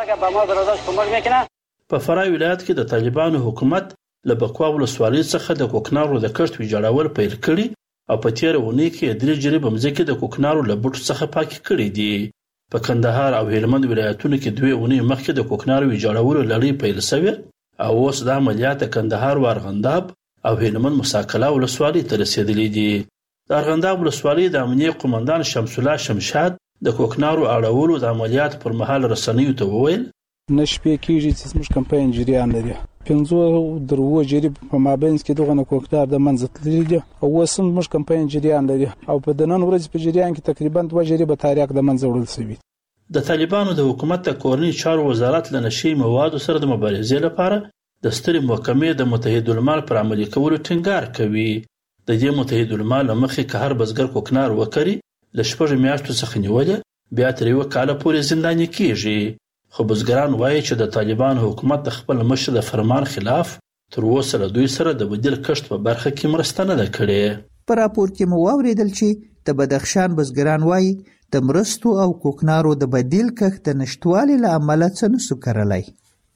په فراه ولایت کې د طالبانو حکومت له بکوا ولسوالۍ څخه د کوکنارو د کښت ویجاړول پیل کړي او په تیره اونۍ کې درې جریبه مځکې د کوکنارو له بوټو څخه پاکې کړي دي. په کندهار او هلمند ولایتونو کې دوه اونۍ مخکې د کوکنارو ویجاړولو لړۍ پیل شوې او اوس د عملیات کندهار و ارغنداب او هلمند مساکله ولسوالۍ ته رسیدلې دي. د ارغنداب ولسوالۍ د امنیه قومندان شمس الله شمشاد د کوکنارو اړولو د عملیات پر مهال رسنیو ته وویل نشپې کېږي چې زموږ کمپاین جریان لري. پنځو در اووه جریب په مابینځ کې دغه نه کوکنار د منځه تللي دي او اوس هم زموږ کمپاین جریان لري او په د نن ورځې په جریان کې تقریبا دوه جریبه تاریخ د منځه وړل شوي. د طالبانو د حکومت د کورنۍ چارو وزارت له نشهیي موادو سره د مبارزې لپاره د سترې محکمې د متحدالمال پر عملي کولو ټینګار کوي. د دې متحدالمال له مخې که هر بزګر کوکنار وکړي له شپږو میاشتو څخه نیولې بیا تر یوه کاله پورې زنداني کیږي. خو بزګران وایي چې د طالبانو حکومت د خپل مشر د فرمان خلاف تر اوسه له دوی سره د بدیل کښت په برخه کې مرسته نه ده کړې. په راپور کې مو واورېدل چې د بدخشان بزګران وایي د مرستو او کوکنارو د بدیل کښت د نشتوالي له امله څه نسو کرلی.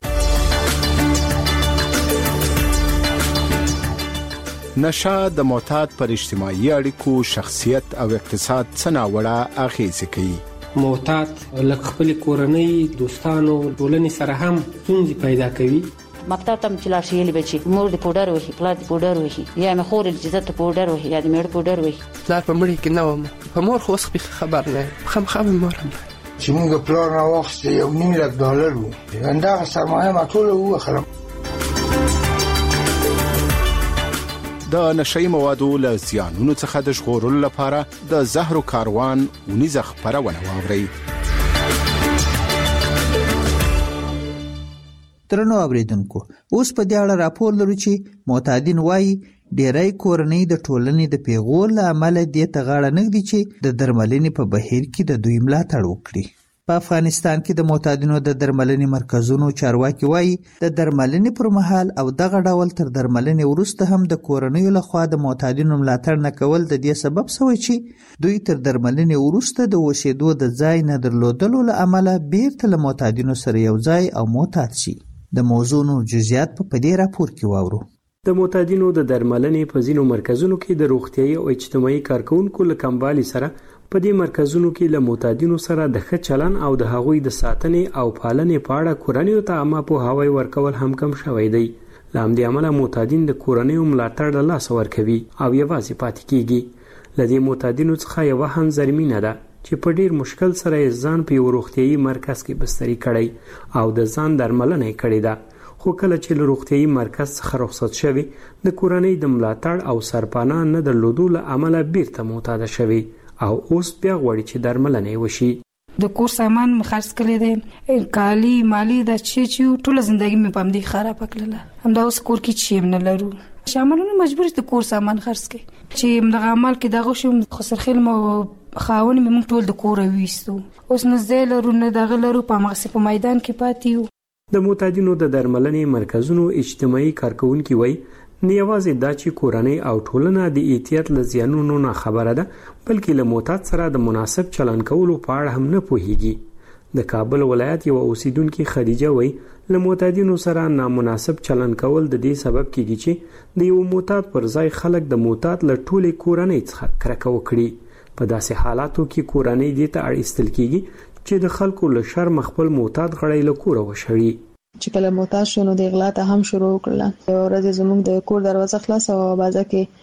نشه د معتاد پر اجتماعي اړیکو، شخصیت او اقتصاد څه ناوړه اغېزې کوي. معتاد لکه خپل کورنۍ، دوستانو، ټولنې سره هم ستونزې پیدا کوي. مکتب ته چې لاړ شي یې به چې مور دې پوډر وهي، پلار دې پوډر وهي، یا مې خور چې زه ته پوډر وهي یا دې مېړه پوډر وهي. پلار په مړي کې نه وم، په مور خو اوس خبر نه یم، خامخا مې مور هم چې موږ پلار راواخیسته یو نیم لک ډالر وو، همدغه سرمایه ما ټوله ووخلم. د نشهیي موادو له زیانونو څخه د ژغورلو لپاره د زهرو کاروان ونیزه خپرونه واورئ. درنو اوریدونکو، اوس په دې اړه راپور لرو چې معتادین وایي ډېری کورنۍ د ټولنې د پیغور له امله دې ته غاړه نه ږدي چې د درملنې په بهیر کې د دوی ملاتړ وکړي. په افغانستان کې د معتادینو د درملنې مرکزونو چارواکي وایي د درملنې پر مهال او دغه ډول تر درملنې وروسته هم د کورنیو لخوا د معتادینو ملاتړ نه کول د دې سبب شوی چې دوی تر درملنې وروسته د اوسېدو د ځای نه درلودلو له امله بیرته له معتادینو سره یو ځای او معتاد شي. د موضوع نور جزئیات په دې راپور کې واورو. د معتادینو د درملنې په ځینو مرکزونو کې د روغتیايي او اجتماعي کارکونکو له کموالي سره په دې مرکزونو کې له معتادینو سره د ښه چلن او د هغوی د ساتنې او پالنې په اړه کورنیو ته عامه پوهاوی ورکول هم کم شوی دی. له همدې امله معتادین د کورنیو ملاتړ له لاسه ورکوي او یوازې پاتې کیږي. له دې معتادینو څخه یوه هم زرمینه ده چې په ډیر مشکل سره یې ځان په یو روغتیايي مرکز کې بستري کړی او د ځان درملنه یې کړې ده، خو کله چې له روغتیايي مرکز څخه رخصت شوي د کورنۍ د ملاتړ او سرپناه نه درلودو له امله بیرته معتاده شوي او اوس بیا غواړي چې درملنه یې وشي. د کور سامان مې خرڅ کړی دی، کالي مالی دا چې چې ټوله زندگی مې په همدې خراب کړله. همدا اوس کور کې چې نه لرو، شاملونه مجبور د کور سامان خرڅ کړي چې دغه عمل کې دغه شوم خسرخیل مو خاون مې موږ ټول د کور وېستو. اوس نه زه لرو نه دغه لرو، په مغسه په میدان کې پاتې یو. د معتادینو د درملنې مرکزونو اجتماعي کارکونکي وایي نه یوازې دا چې کورنۍ او ټولنه د احتیاط له زیانونو نه خبره ده، بلکې له معتاد سره د مناسب چلن کولو په اړه هم نه پوهیږي. د کابل ولایت یو اوسیدونکي خدیجه وایي له معتادینو سره نامناسب چلن کول د دې سبب کیږي چې د یو معتاد پر ځای خلک د معتاد له ټولې کورنۍ څخه کرکه وکړي. په داسې حالاتو کې کورنۍ دې ته اړ ایستل کیږي چې د خلکو له شرم خپل معتاد غړی له کوره وشړي. چې کله معتاد شو نو د غلا ته هم شروع کړل. یو ورځ زموږ د کور دروازه خلاص او بازه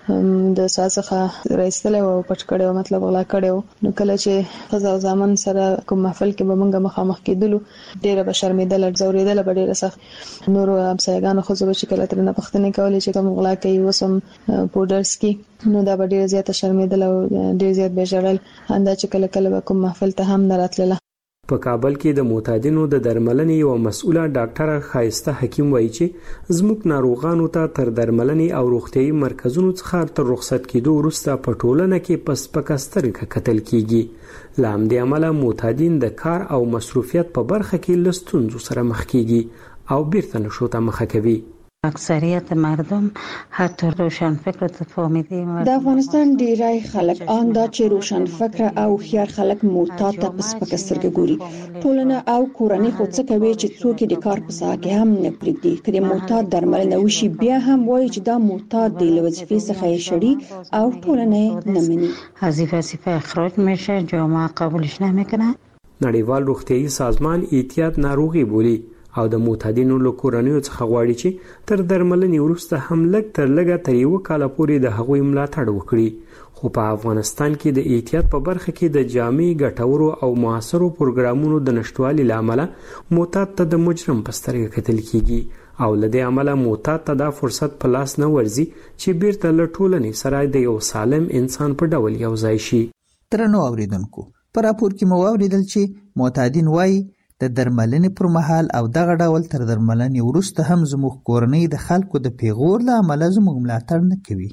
کې د ساسخه راستل او پټ کړو، مطلب غلا کړو. نو کله چې خزا او زامن سره کوم محفل کې به موږ مخامخ کېدلو، ډېره به شرمېدل، زوریدل به ډېره سخت. نور همسایګانو خو زه چې کله ترنه پښتنه کولې چې کوم غلا کوي وسم پودرز کې، نو دا به ډېر زیات شرمېدل او ډېر زیات به ژړل. انده چې کله کله به کوم محفل ته هم نه راتلله. په کابل کې د معتادینو د درملنې یو مسؤله ډاکټره خایسته حکیم وایي چې زموږ ناروغانو ته تر درملنې او روغتیايي مرکزونو څخه تر رخصت کېدو وروسته په ټولنه کې په سپکه سترګه کتل کیږي. له همدې امله معتادین د کار او مصروفیت په برخه کې له ستونزو سره مخ کیږي او بیرته نشو ته مخه کوي. اکثریت مردم حتی روشن فکر ته فهمیده. د افغانستان ډیری خلک آن دا چې روشن فکر او خيار خلک معتاد ته په سپکه سترګه ګوري. ټولنه او کورنۍ خو څه کوي چې څوک د کار په ساحه کې هم نه پریږدي. کله معتاد درملنه وشي بیا هم وایي چې دا معتاد دی، له وظیفې څخه یې شړي او ټولنه نه مني. از وظیفه اخراج میشه، جامعه قبولش نمیکنه. نړیوال روغتیايي سازمان احتیاط ناروغي بولي او د معتادینو له کورنیو څخه غواړي چې تر درملنې وروسته هم لږ تر لږه تر یو کال پورې د هغوی ملاتړ وکړي. خو په افغانستان کې د احتیاط په برخه کې د جامع ګټورو او موثرو پروګرامونو د نشټوالي لامل معتاد ته د مجرم په سترګه کتل کیږي او له دې امله معتاد ته دا فرصت په لاس نه ورځي چې بیرته له ټولنې سره د یو سالم انسان په ډول یو ځای شي. ترنو اوریدونکو، په راپور کې مو اوریدل چې معتادین وایي د درملنې پر مهال او دغه ډول تر درملنې وروسته هم زموږ کورنۍ د خلکو د پیغور له امله زموږ ملاتړ نه کوي.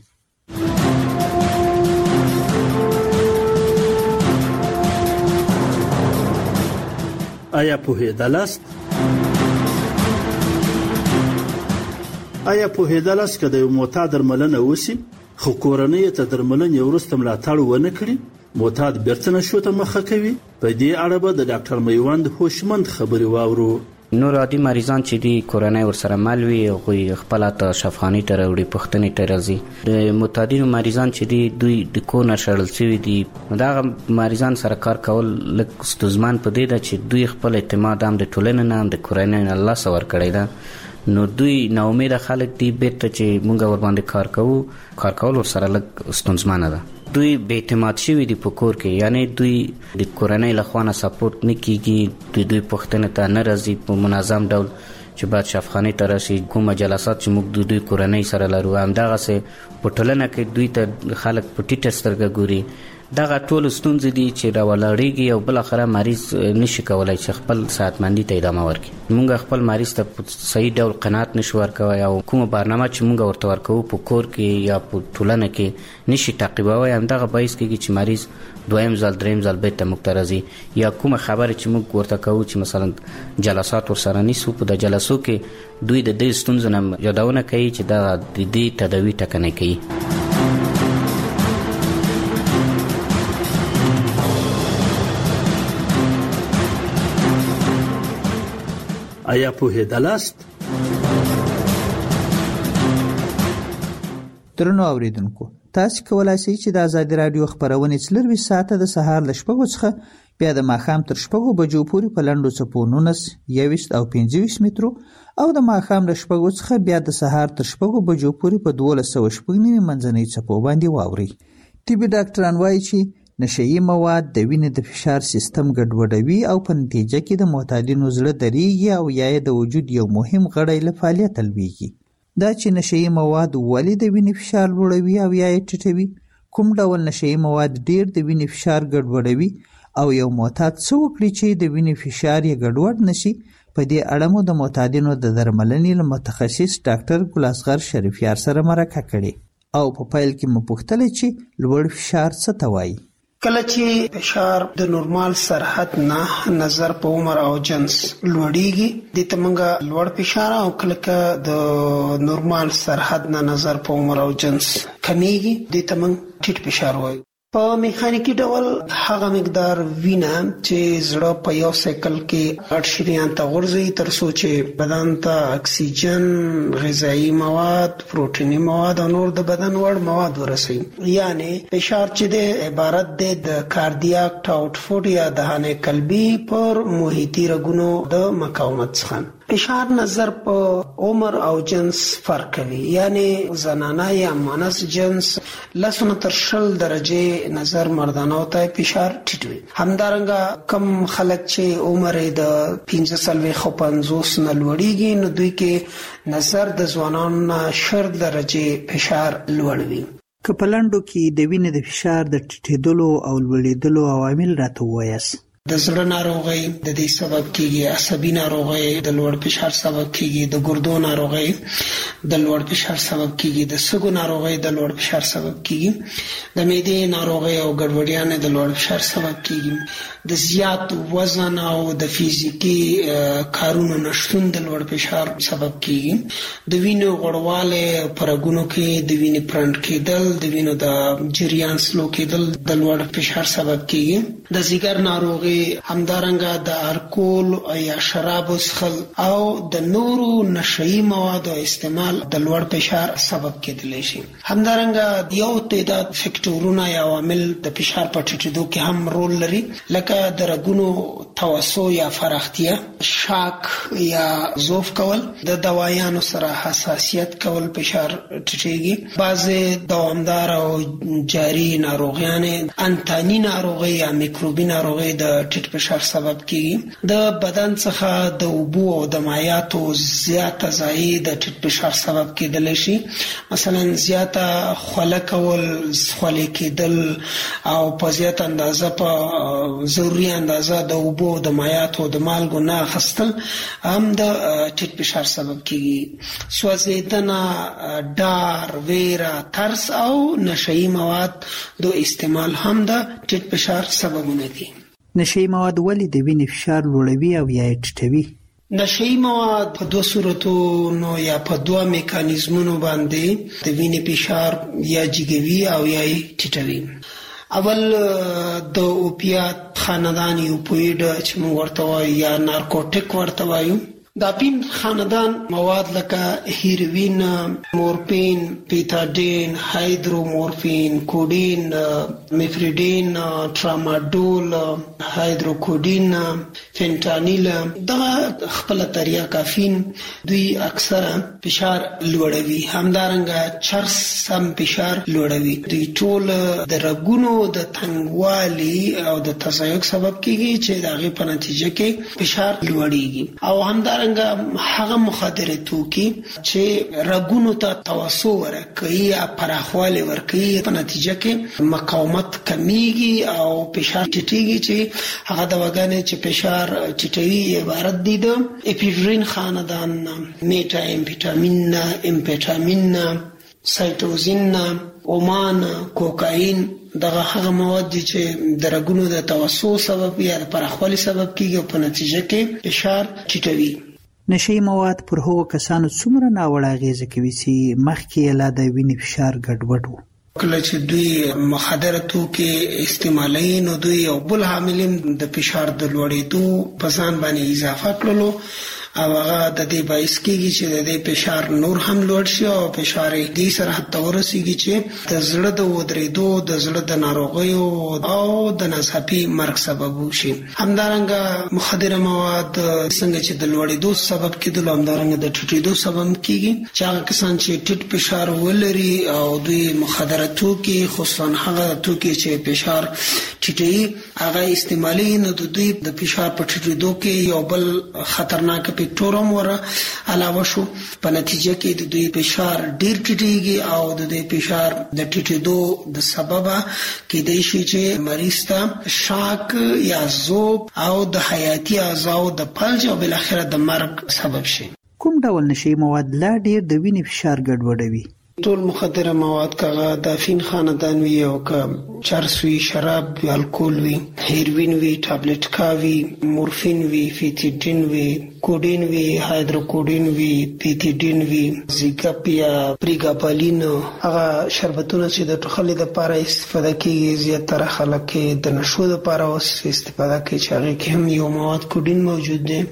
آیا پوهېدلاست آیا پوهېدلاست که د یو معتاد درملنه وشي خو کورنۍ ته درملنې وروسته ملاتړ ونه کړي، معتاد بیرته نشو ته مخه کوي؟ په دې اړه به د ډاکټر میوند هوشمند خبرې واورو. نور عادي مریضان چې دی کورنۍ ورسره مل وي هغوی خپله ته شفاخانې ته راوړي، پوښتنې ته راځي. د معتادینو مریضان چې دی دوی د کور نه شړل شوي دي، دغه مریضان سره کار کول لږ ستونزمن په دې ده چې دوی خپل اعتماد هم د ټولنې نه هم د کورنۍ نه له لاسه ورکړی ده. نو دوی ناامیده خلک دي، بیرته چې مونږ ورباندې کار کوو کار کول ورسره لږ ستونزمنه ده. دوی بې اعتماد شوي دي په کور کې، یعنی دوی د کورنۍ له خوا نه سپورټ نه کیږي، دوی دوی پوښتنې ته نه راځي په منظم ډول چې باید شفاخانې ته راشي. کومه جلسات چې موږ د دوی کورنۍ سره لرو همدغسې په ټولنه کې دوی ته خلک په ټیټه سترګه ګوري. دغه ټول ستونزې دي چې راولاړېږي او بل اخره مریض نشي کولای چې خپل صحتمندي ته ادامه ورکړي. موږ خپل مریض ته صحیح ډول قناعت نشو ورکوي او کومه برنامه چې موږ ورته ورکوو په کور کې یا په ټولنه کې نشي تعقیبوي. همدغه باعث کېږي چې مریض دویم ځل دریم ځل بیرته موږ ته راځي یا کومه خبره چې موږ ورته کوو چې مثلا جلسات ورسره نیسو په د جلسو کې دوی د دې ستونزو نه یادونه کوي چې دا د دې تداوي ټکنۍ کوي. آیا پوهېدلاست؟ درنو اوریدونکو، تاسو کولای شئ چې د ازادي رادیو خبرونه څلور ساعته د سهار ل شپږو څخه بیا د ماښام تر شپږو بجو پورې په لنډو څپو نولس، یوویشت او پنځه ویشت مترو او د ماښام ل شپږو څخه بیا د سهار تر شپږو بجو پورې په دولس سوه شپږ نوي منځنۍ څپو باندې واورئ. طبي ډاکټران وایي چې نشهیي مواد د وینې د فشار سیستم ګډوډوي او په نتیجه کې د معتادینو زړه دریږي او یا د وجود یو مهم غړی له فعالیت لویږي. دا چې نشهیي مواد ولې د وینې فشار لوړوي او یا یې ټیټوي، کوم ډول نشهیي مواد ډیر د وینې فشار ګډوډوي او یو معتاد څه وکړي چې د وینې فشار یې ګډوډ نشي، په دې اړه مو د معتادینو د درملنې له متخصص ډاکټر ګل اصغر شریفیار سره مرکه کړې او په پیل کې مو پوښتل چې لوړ فشار څه ته وایي. کله چې فشار د نورمال سرحد نه نظر په عمر او جنس لوړیږي د تمنګ لوړ فشار او کله د نورمال سرحد نه نظر په عمر او جنس کمیږي د تمنګ ټیټ فشار وایي. په میخانیکی ډول هغه مقدار وینه چې زړه په یو سیکل کې اټ شریان ته غورځي تر څو چې بدن ته اکسیجن، غذایی مواد، پروتینی مواد او نور د بدن وړ مواد ورسي. یعنی فشار چې د عبارت دی د کاردیاک آوټپوټ یا دهانه قلبي پر محیطي رګونو د مقاومت څخه. فشار نظر په عمر او جنس فرق کوي، یعنی زنانه یا مانس جنس لسونه تر شل درجه نظر مردانه او ته فشار ټیټ وي. همدارنګه کم خلک چې عمر د پنځه څلوېښت خو پنځوس نه لوړیږي نو دوی کې نظر د ځوانانو نه شل درجه فشار لوړ وي. که په لنډو کې د وینې د فشار د ټیټېدلو او لوړېدلو عوامل راته ووایاست. د زړه ناروغي د دې سبب کیږي، عصبي ناروغي د لوړ فشار سبب کیږي، د ګردو ناروغي د لوړ فشار سبب کیږي، د سږو ناروغي د لوړ فشار سبب کیږي، د معدې ناروغي او ګډوډیانه د لوړ فشار سبب کیږي، د زیات وزن او د فزیکی کارونو نشټون د لوړ فشار سبب کیږي، د وینې غوړواله پرګونو کې د وینې پرند کېدل، د وینې د جریان سلو کېدل د لوړ فشار سبب کیږي، د ځیګر ناروغي همدارنګه د الکول یا شراب څښل او د نورو نشهیي موادو استعمال د لوړ فشار سبب کېدلی شي. همدارنګه یو تعداد فکټورونه یا عوامل د فشار په ټیټېدو کې هم رول لري، لکه د رګونو توسع یا فراختیا، شاک یا ضعف کول، د دوايانو سره حساسیت کول فشار ټیټېږي، بعضې دوامدار او جاری ناروغیانې انتاني ناروغي یا میکروبي ناروغي د ټیټ فشار سبب کیږي، د بدن څخه د اوبو او د مایعاتو زیاته ضایع د ټیټ فشار سبب کېدلی شي، مثلا زیاته خوله کول، خولې کېدل او په زیاته اندازه په ضروري اندازه د اوبو د مایعاتو د مالګو نه اخیستل هم د ټیټ فشار سبب کیږي. سوځېدنه، ډار، ویره، ترس او نشهیي مواد د استعمال هم د ټیټ فشار سببونه دي. نشهیي مواد ولې د وینې فشار لوړوي او یا یې ټیټوي؟ نشهیي مواد په دوه صورتونو یا په دوه میکانیزمونو باندې د وینې فشار یا جګوي او یا یې ټیټوي. اول د اوپیات خاندان یوپویډ چې موږ ورته وایو یا نارکوټیک ورته وایو، دا پین خاندان مواد لکه هیروین، مورفین، پیتاډین، هایدرومورفین، کوډین، میفریډین، ټراماډول، هایدروکوډین، فینټانیل، دا خپل طریقه کافین دوی اکثره فشار لوړوي. همدارنګه چرس هم فشار لوړوي. دوی ټول د رګونو د تنګوالي او د تضایق سبب کیږي چې د هغې په نتیجه کې فشار لوړیږي. او همدارنګه همدارنګه هغه مخدره توکي چې رګونو ته توسو ورکوي یا پراخوالی ورکوي په نتیجه کې مقاومت کمیږي او فشار ټیټیږي چې هغه دواګانې چې فشار ټیټوي عبارت دي د اپیفرین خاندان، میټا امفیټامین، امفیټامین، سایټوزین، اومان، کوکاین، دغه هغه مواد دي چې د رګونو د توسو سبب یا د پراخوالي سبب کیږي او په نتیجه کې فشار ټیټوي. نشي مواد پر هغو کسانو څومره ناوړه اغیزه کوي چې مخکې یې لا د وینې فشار ګډوډ و. کله چې دوی مخدره توکي استعمالوي نو دوی یو بل عامل د فشار د لوړېدو په ځان باندې اضافه کړلو او هغه د دې باعث کیږي چې د دې فشار نور هم لوړ شي او فشار دې سره حتی ورسیږي چې د زړه د ودرېدو، د زړه د ناروغیو او د ناڅاپي مرګ سبب وشي. همدارنګه مخدره مواد څنګه چې د لوړېدو سبب کېدل، همدارنګه د ټیټېدو سبب کیږي چې هغه کسان چې ټیټ فشار ولري او دوی مخدره توکي، خصوصا هغه توکي چې فشار ټیټوي هغه استعمالي، نو د دوی د فشار په ټیټېدو کې یو بل خطرناک فیکټورم ور علاوه شو. په نتیجه کې د دوی فشار ډیر ټیټیږي او د دوی فشار د ټیټېدو د سبب کېدای شي چې مریض ته شاک یا ذوب او د حیاتي اعضاء د فلج او بل اخر د مرګ سبب شي. کوم ډول نشي مواد لا ډیر د وینې فشار ګډوډوي؟ ټول مخدره مواد کغه د فین خاندان وی او ک چرس وی، شراب وی، الکول وی، هیروین وی، ټابلیټ کاوی، مورفین وی، فیتیډین وی، کوډین وی، هایدروکوډین وی، پیتیډین وی، زیګاپیا، پریګاپالین، هغه شربتونه چې د ټخلې د لپاره استفاده کیږي، زیاتره خلک د نشو د لپاره استفاده کوي چې هغه کې هم یو مواد کوډین موجود دی.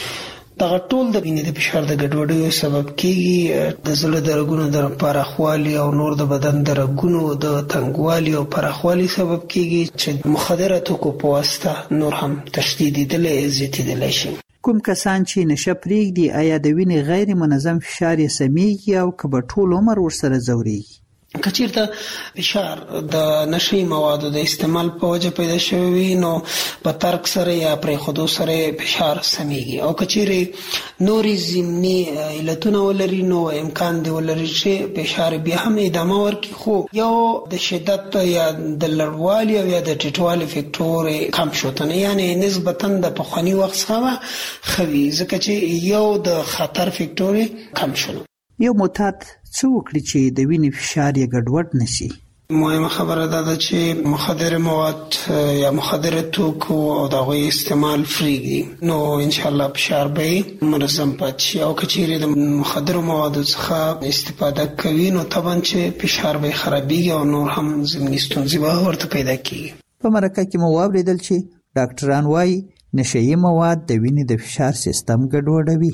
دغه ټول د وینې د فشار د ګډوډۍ سبب کیږي، د زړه د رګونو د پراخوالي او نور د بدن د رګونو د تنګوالي او پراخوالي سبب کیږي چې مخدره توکو په واسطه نور هم تشدیدېدلې زیاتېدلی شي. کوم کسان چې نشه پرېږدي آیا د وینې غیر منظم فشار یې سمیږي او که به ټول عمر ورسره ځورېږي؟ کچیرته فشار د نشي موادو د استعمال په وجه پیدا شوی وي نو په ترک سره یا پرې خودو سره فشار سميږي، او کچیرې نوري ضمني علتونه ولري نو امکان دی ولري چې فشار بیا هم ادامه ورکړي، خو یو د شدت یا د لړوالي او یا د ټیټوالي فیکټور کم شوتنه، یعنی نسبتا د پخوانی وخت څخه خوي، ځکه چې یو د خطر فیکټور کم شول. یو معتاد څه وکړي چې د وینې فشار یې ګډوډ نشي؟ مهمه خبره ده چې مخدره مواد یا مخدره توکو او دغه استعمال فریږي، نو ان شاء الله فشار به منظم پاتې شي. او کچېرې د مخدره موادو څخه استفاده کوي نو طبعا چې فشار به خرابېږي او نور هم ضمني ستونزې به ورته پیدا کیږي. په مرکه کې مو واوریدل چې ډاکټران وايي نشهيي مواد د وینې د فشار سیستم ګډوډوي.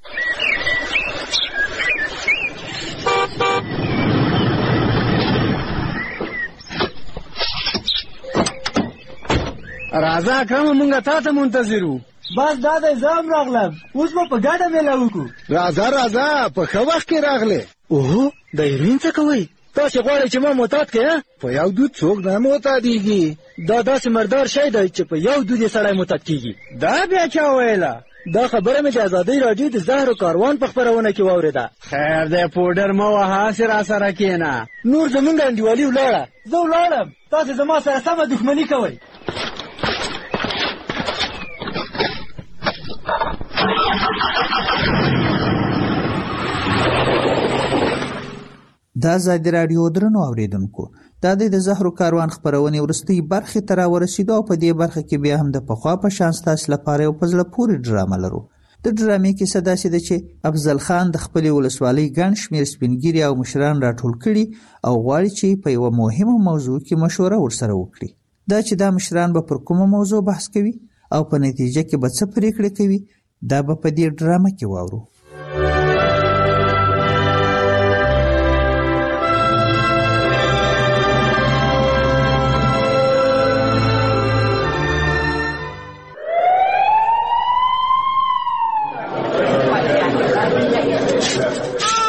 راځه اکرم مونږه تا ته منتظر وو. بس دا د ځام راغلم، اوس به په ګډه میله وکړو. راځه راځه په ښه وخت کې راغلې. اوهو د هیروین څه کوئ؟ تاسې غواړئ چې ما معتاد کړې؟ په یو دود څوک نه معتادېږي. دا داسې مردار شی دی چې په یو دود یې سړی معتاد کېږي. دا بیا چا ویله؟ دا خبره مې د ازادۍ راډیو د زهرو کاروان په خپرونه کې واورېده. خیر دی پوډر مه وهه، هسې راسره کښېنه. نور زمونږ انډیوالي ولاړه. زه ولاړم، تاسې زما سره سمه دښمني کوئ. دا ازادي راډیو درنو اوریدونکو، دا د زهرو کاروان خپرونې ورستۍ برخې ته راورسېدو او په دې برخه کې بیا هم د پخوا په شان ستاسو لپاره یو په زړه پورې ډرامه لرو. د ډرامې کیسه داسې ده چې افضل خان د خپلې ولسوالۍ ګڼ شمېر سپینګیري او مشران راټول کړي او غواړي چې په یوه مهمه موضوع کې مشوره ورسره وکړي. دا چې دا مشران به پر کومه موضوع بحث کوي او په نتیجه کې به څه پریکړې کوي، دا به په دې ډرامه کې واورو.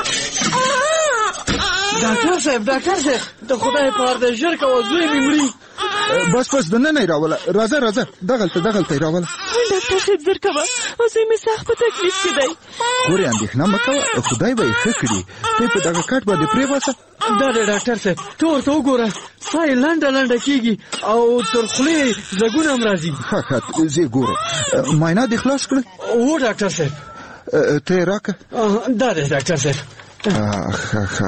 ډاکټر صاحب ډاکټر صاحب د خدای په اړه ژر کوه، زوی مې مري. بس بس د نن راوله راځه راځه دغلته دغلته راوله ډاکټر صاحب زر کوه اوس یې مې سخت په تکلیف کې دی خورې اندېښنه مه کوه خدای به یې ښه کړي ته په دغه کټ باندې پرېباسه دا دی ډاکټر صاحب ته ورته وګوره ساه یې لنډه لنډه کېږي او تر خولې ځګونه هم راځي ښه ښه زه یې ګورم معاینه دې خلاص کړه هو ډاکټر صاحب ته یې راکړه دا دی ډاکټر صاحب ښه ښه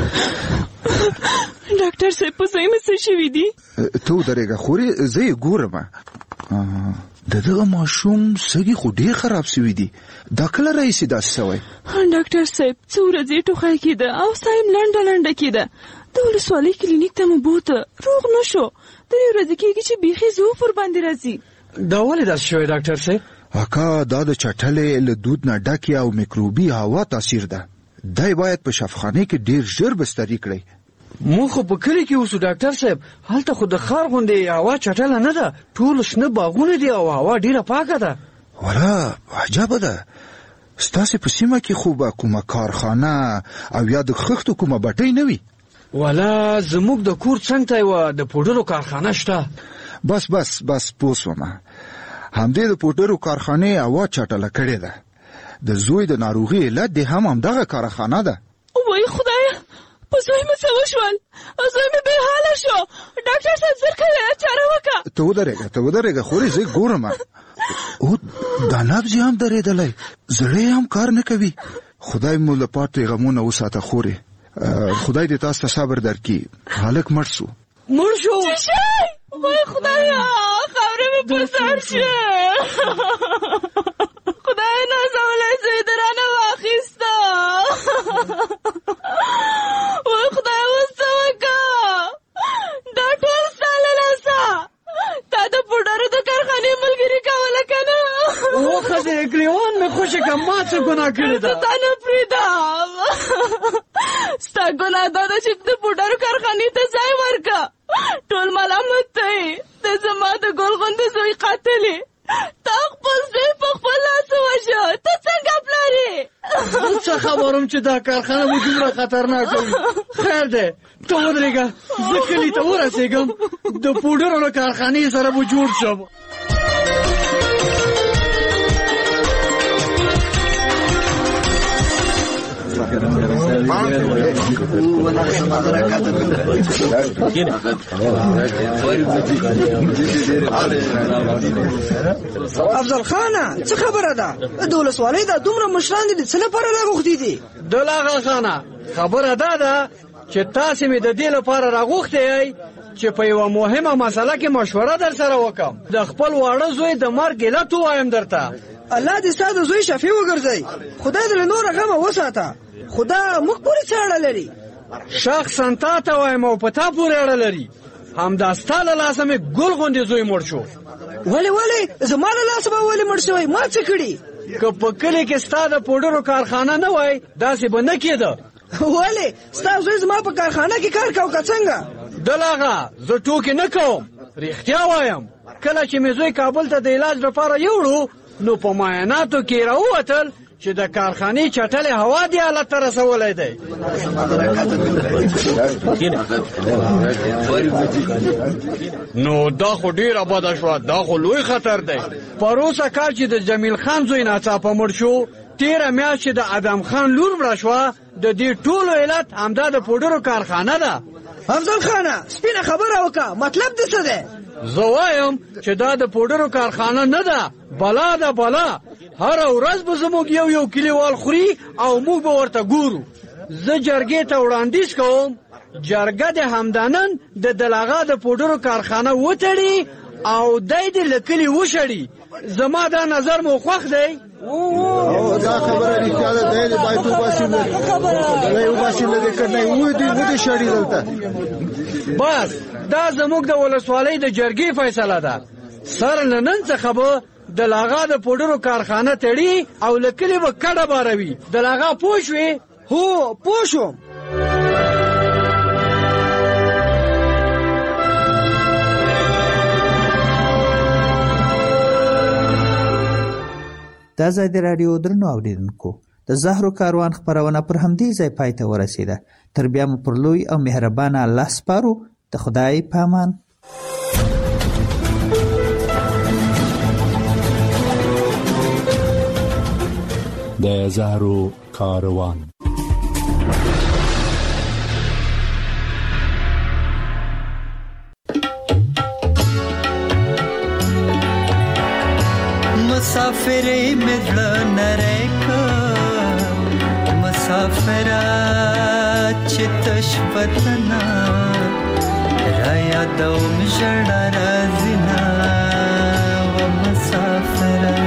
ډاکټر صاحب په ځای مې څه شوي دي ته ودرېږه خورې زه یې ګورم د دغه ماشوم سږي خو ډېر خراب سوي دي دا کله راهیسې داسې سوی ډاکټر صاحب څو ورځې ټوخی کېده او ساه یې لنډه لنډه کېده د ولسوالۍ کلینیک ته مو بوته روغ نه شو درې ورځې کېږي چې بیخي زوف ورباندې راځي دا ولې داسې شوی ډاکټر صاحب اکا دا د چټلې له دود نه ډکې او میکروبي هوا تاثیر ده دی باید په شفاخانه کې ډېر ژر بستري کړئ مونږ خو په کلي کې اوسو ډاکټر صاحب هلته خو د ښار غوندې هوا چټله نه ده ټول شنه باغونه دي او هوا ډېره پاکه ده ولا عجبه ده ستاسې په سیمه کې خو به کومه کارخانه او یا د خښتو کومه بټۍ نه وي ولا زموږ د کور څنګ ته یوه د پوډرو کارخانه شته بس بس بس پوه سومه همدې د پوډرو کارخانې هوا چټله کړې ده د زوی د ناروغي علت دې هم همدغه کارخانه ده وای خدایه په زوی مې څه وشول زوی مې بېحاله شو ډاکټر صاحب زر کوې چاره وکړه ته ودرېږه ته ودرېږه خورې زه ګورم او دا نبض یې هم درېدلی زړه یې هم کار نه کوي خدای مو له پاتې غمونه وساته خورې خدای دې تاسو ته صبر درکړي هلک مړ شو مړ شو وای خدایه خاورې مې پر سر شوې خدای نازولی زوی د رانه واخیسته وای خدای اوس څه وکړه دا ټول ستا له لاسه تا د پوډرو د کارخانې ملګري کوله که نه وښځې ګریوان مې خوشې که ما څه ګناه کړې ده زه تا نه پرېږدم ستا ګناه دا ده چې د پوډرو کارخانې ته ځای ورکړه ټول ملامت دی ته زما د ګل غوندې زوی قاتل یې تا خپل زوی په خپل لاس ووژه ته څنګه پلار یې زه څه خبرم چې دا کارخانه مو دومره خطرناکه وي خیر دی ته ودرېږه زه کلي ته ورسېږم د پوډرو له کارخانې سره به جوړ شم افضل خانه څه خبره ده د ولسوالۍ دا دومره مشران دي څه لپاره راغوښتي دي دلاغه خانه خبره دا ده چې تاسې مې د دې لپاره راغوښتی یئ چې په یوه مهمه مسله کې مشوره در سره وکړم د خپل واړه زوی د مرګ علت ووایم درته الله دې ستا د زوی شفیع وګرځوي خدای دې له نوره غمه وساته خدا موږ پورې څه اړه لري شخصا تا ته وایم او په تا پورې اړه لري همدا ستا له لاسه مې ګل غوندې زوی مړ شو ولې ولې زما له لاسه به ولې مړ شوی ما څه کړي که په کلي کې ستا د پوډرو کارخانه نه وای داسې به نه کېده ولې ستا زوی زما په کارخانه کې کار کو که څنګه دلاغه زه ټوکې نه کوم رښتیا وایم کله چې مې زوی کابل ته د علاج لپاره یوړو نو په معایناتو کې راووتل چې د کارخانې چټلې هوا دې حالت ته رسولی دی نو دا خو ډېره بده شوه دا خو لوی خطر دی پروسه کال چې د جمیل خان زوی ناڅاپه مړ شو تېره میاشت چې د ادم خان لور مړه شوه د دې ټولو علت همدا د پوډرو کارخانه ده افضل خانه سپینه خبره وکړه مطلب دې څه دی زه وایم چې دا د پوډرو کارخانه نه ده بلا ده بلا هر ورځ به زموږ یو یو کلیوال خوري او موږ به ورته ګورو زه جرګې ته وړاندیز کوم جرګه د همدانن د دلاغه د پوډرو کارخانه وتړي او دی دې له کلي وشړي زما دا نظر مو خوښ دی دا خبره رښتیا ده دی دې باید وباسي دی وباسي له دې کټنۍ ودې ودې شړي دلته بس دا زموږ د ولسوالۍ د جرګې فیصله ده سر له نن څخه به د لاغا د پوډرو کارخانه تړي او له کلي به کډه باروي د لاغا پوه شوې هو پوه شوم دا ځای د راډیو درنو اوریدونکو د زهرو کاروان خپرونه پر همدې ځای پای ته ورسېده تر بیا مو پر لوی او مهربانه الله سپارو د خدای په امان د زهرو کاروان. مسافرې مزړه نریکا مسافرہ چې تش وطنا را یادوم ژړا رازینا و مسافرہ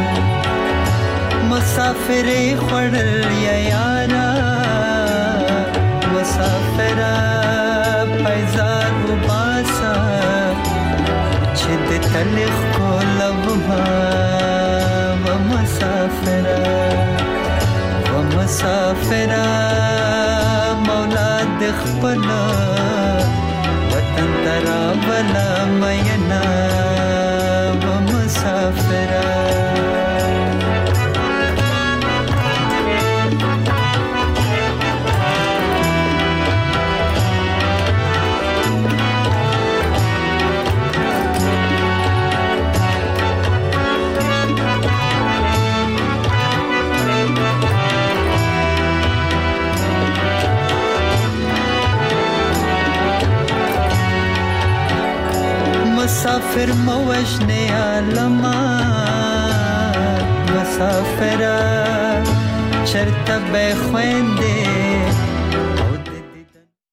مسافرې خړل یا یارا مسافرہ پایزار وباسا چې د تلخ کولوما مسافرہ و مسافرہ مولا د خپل وطن ترا بلا مینا و مسافرہ مسافر موجنه عالما مسافرہ چرته به خويندې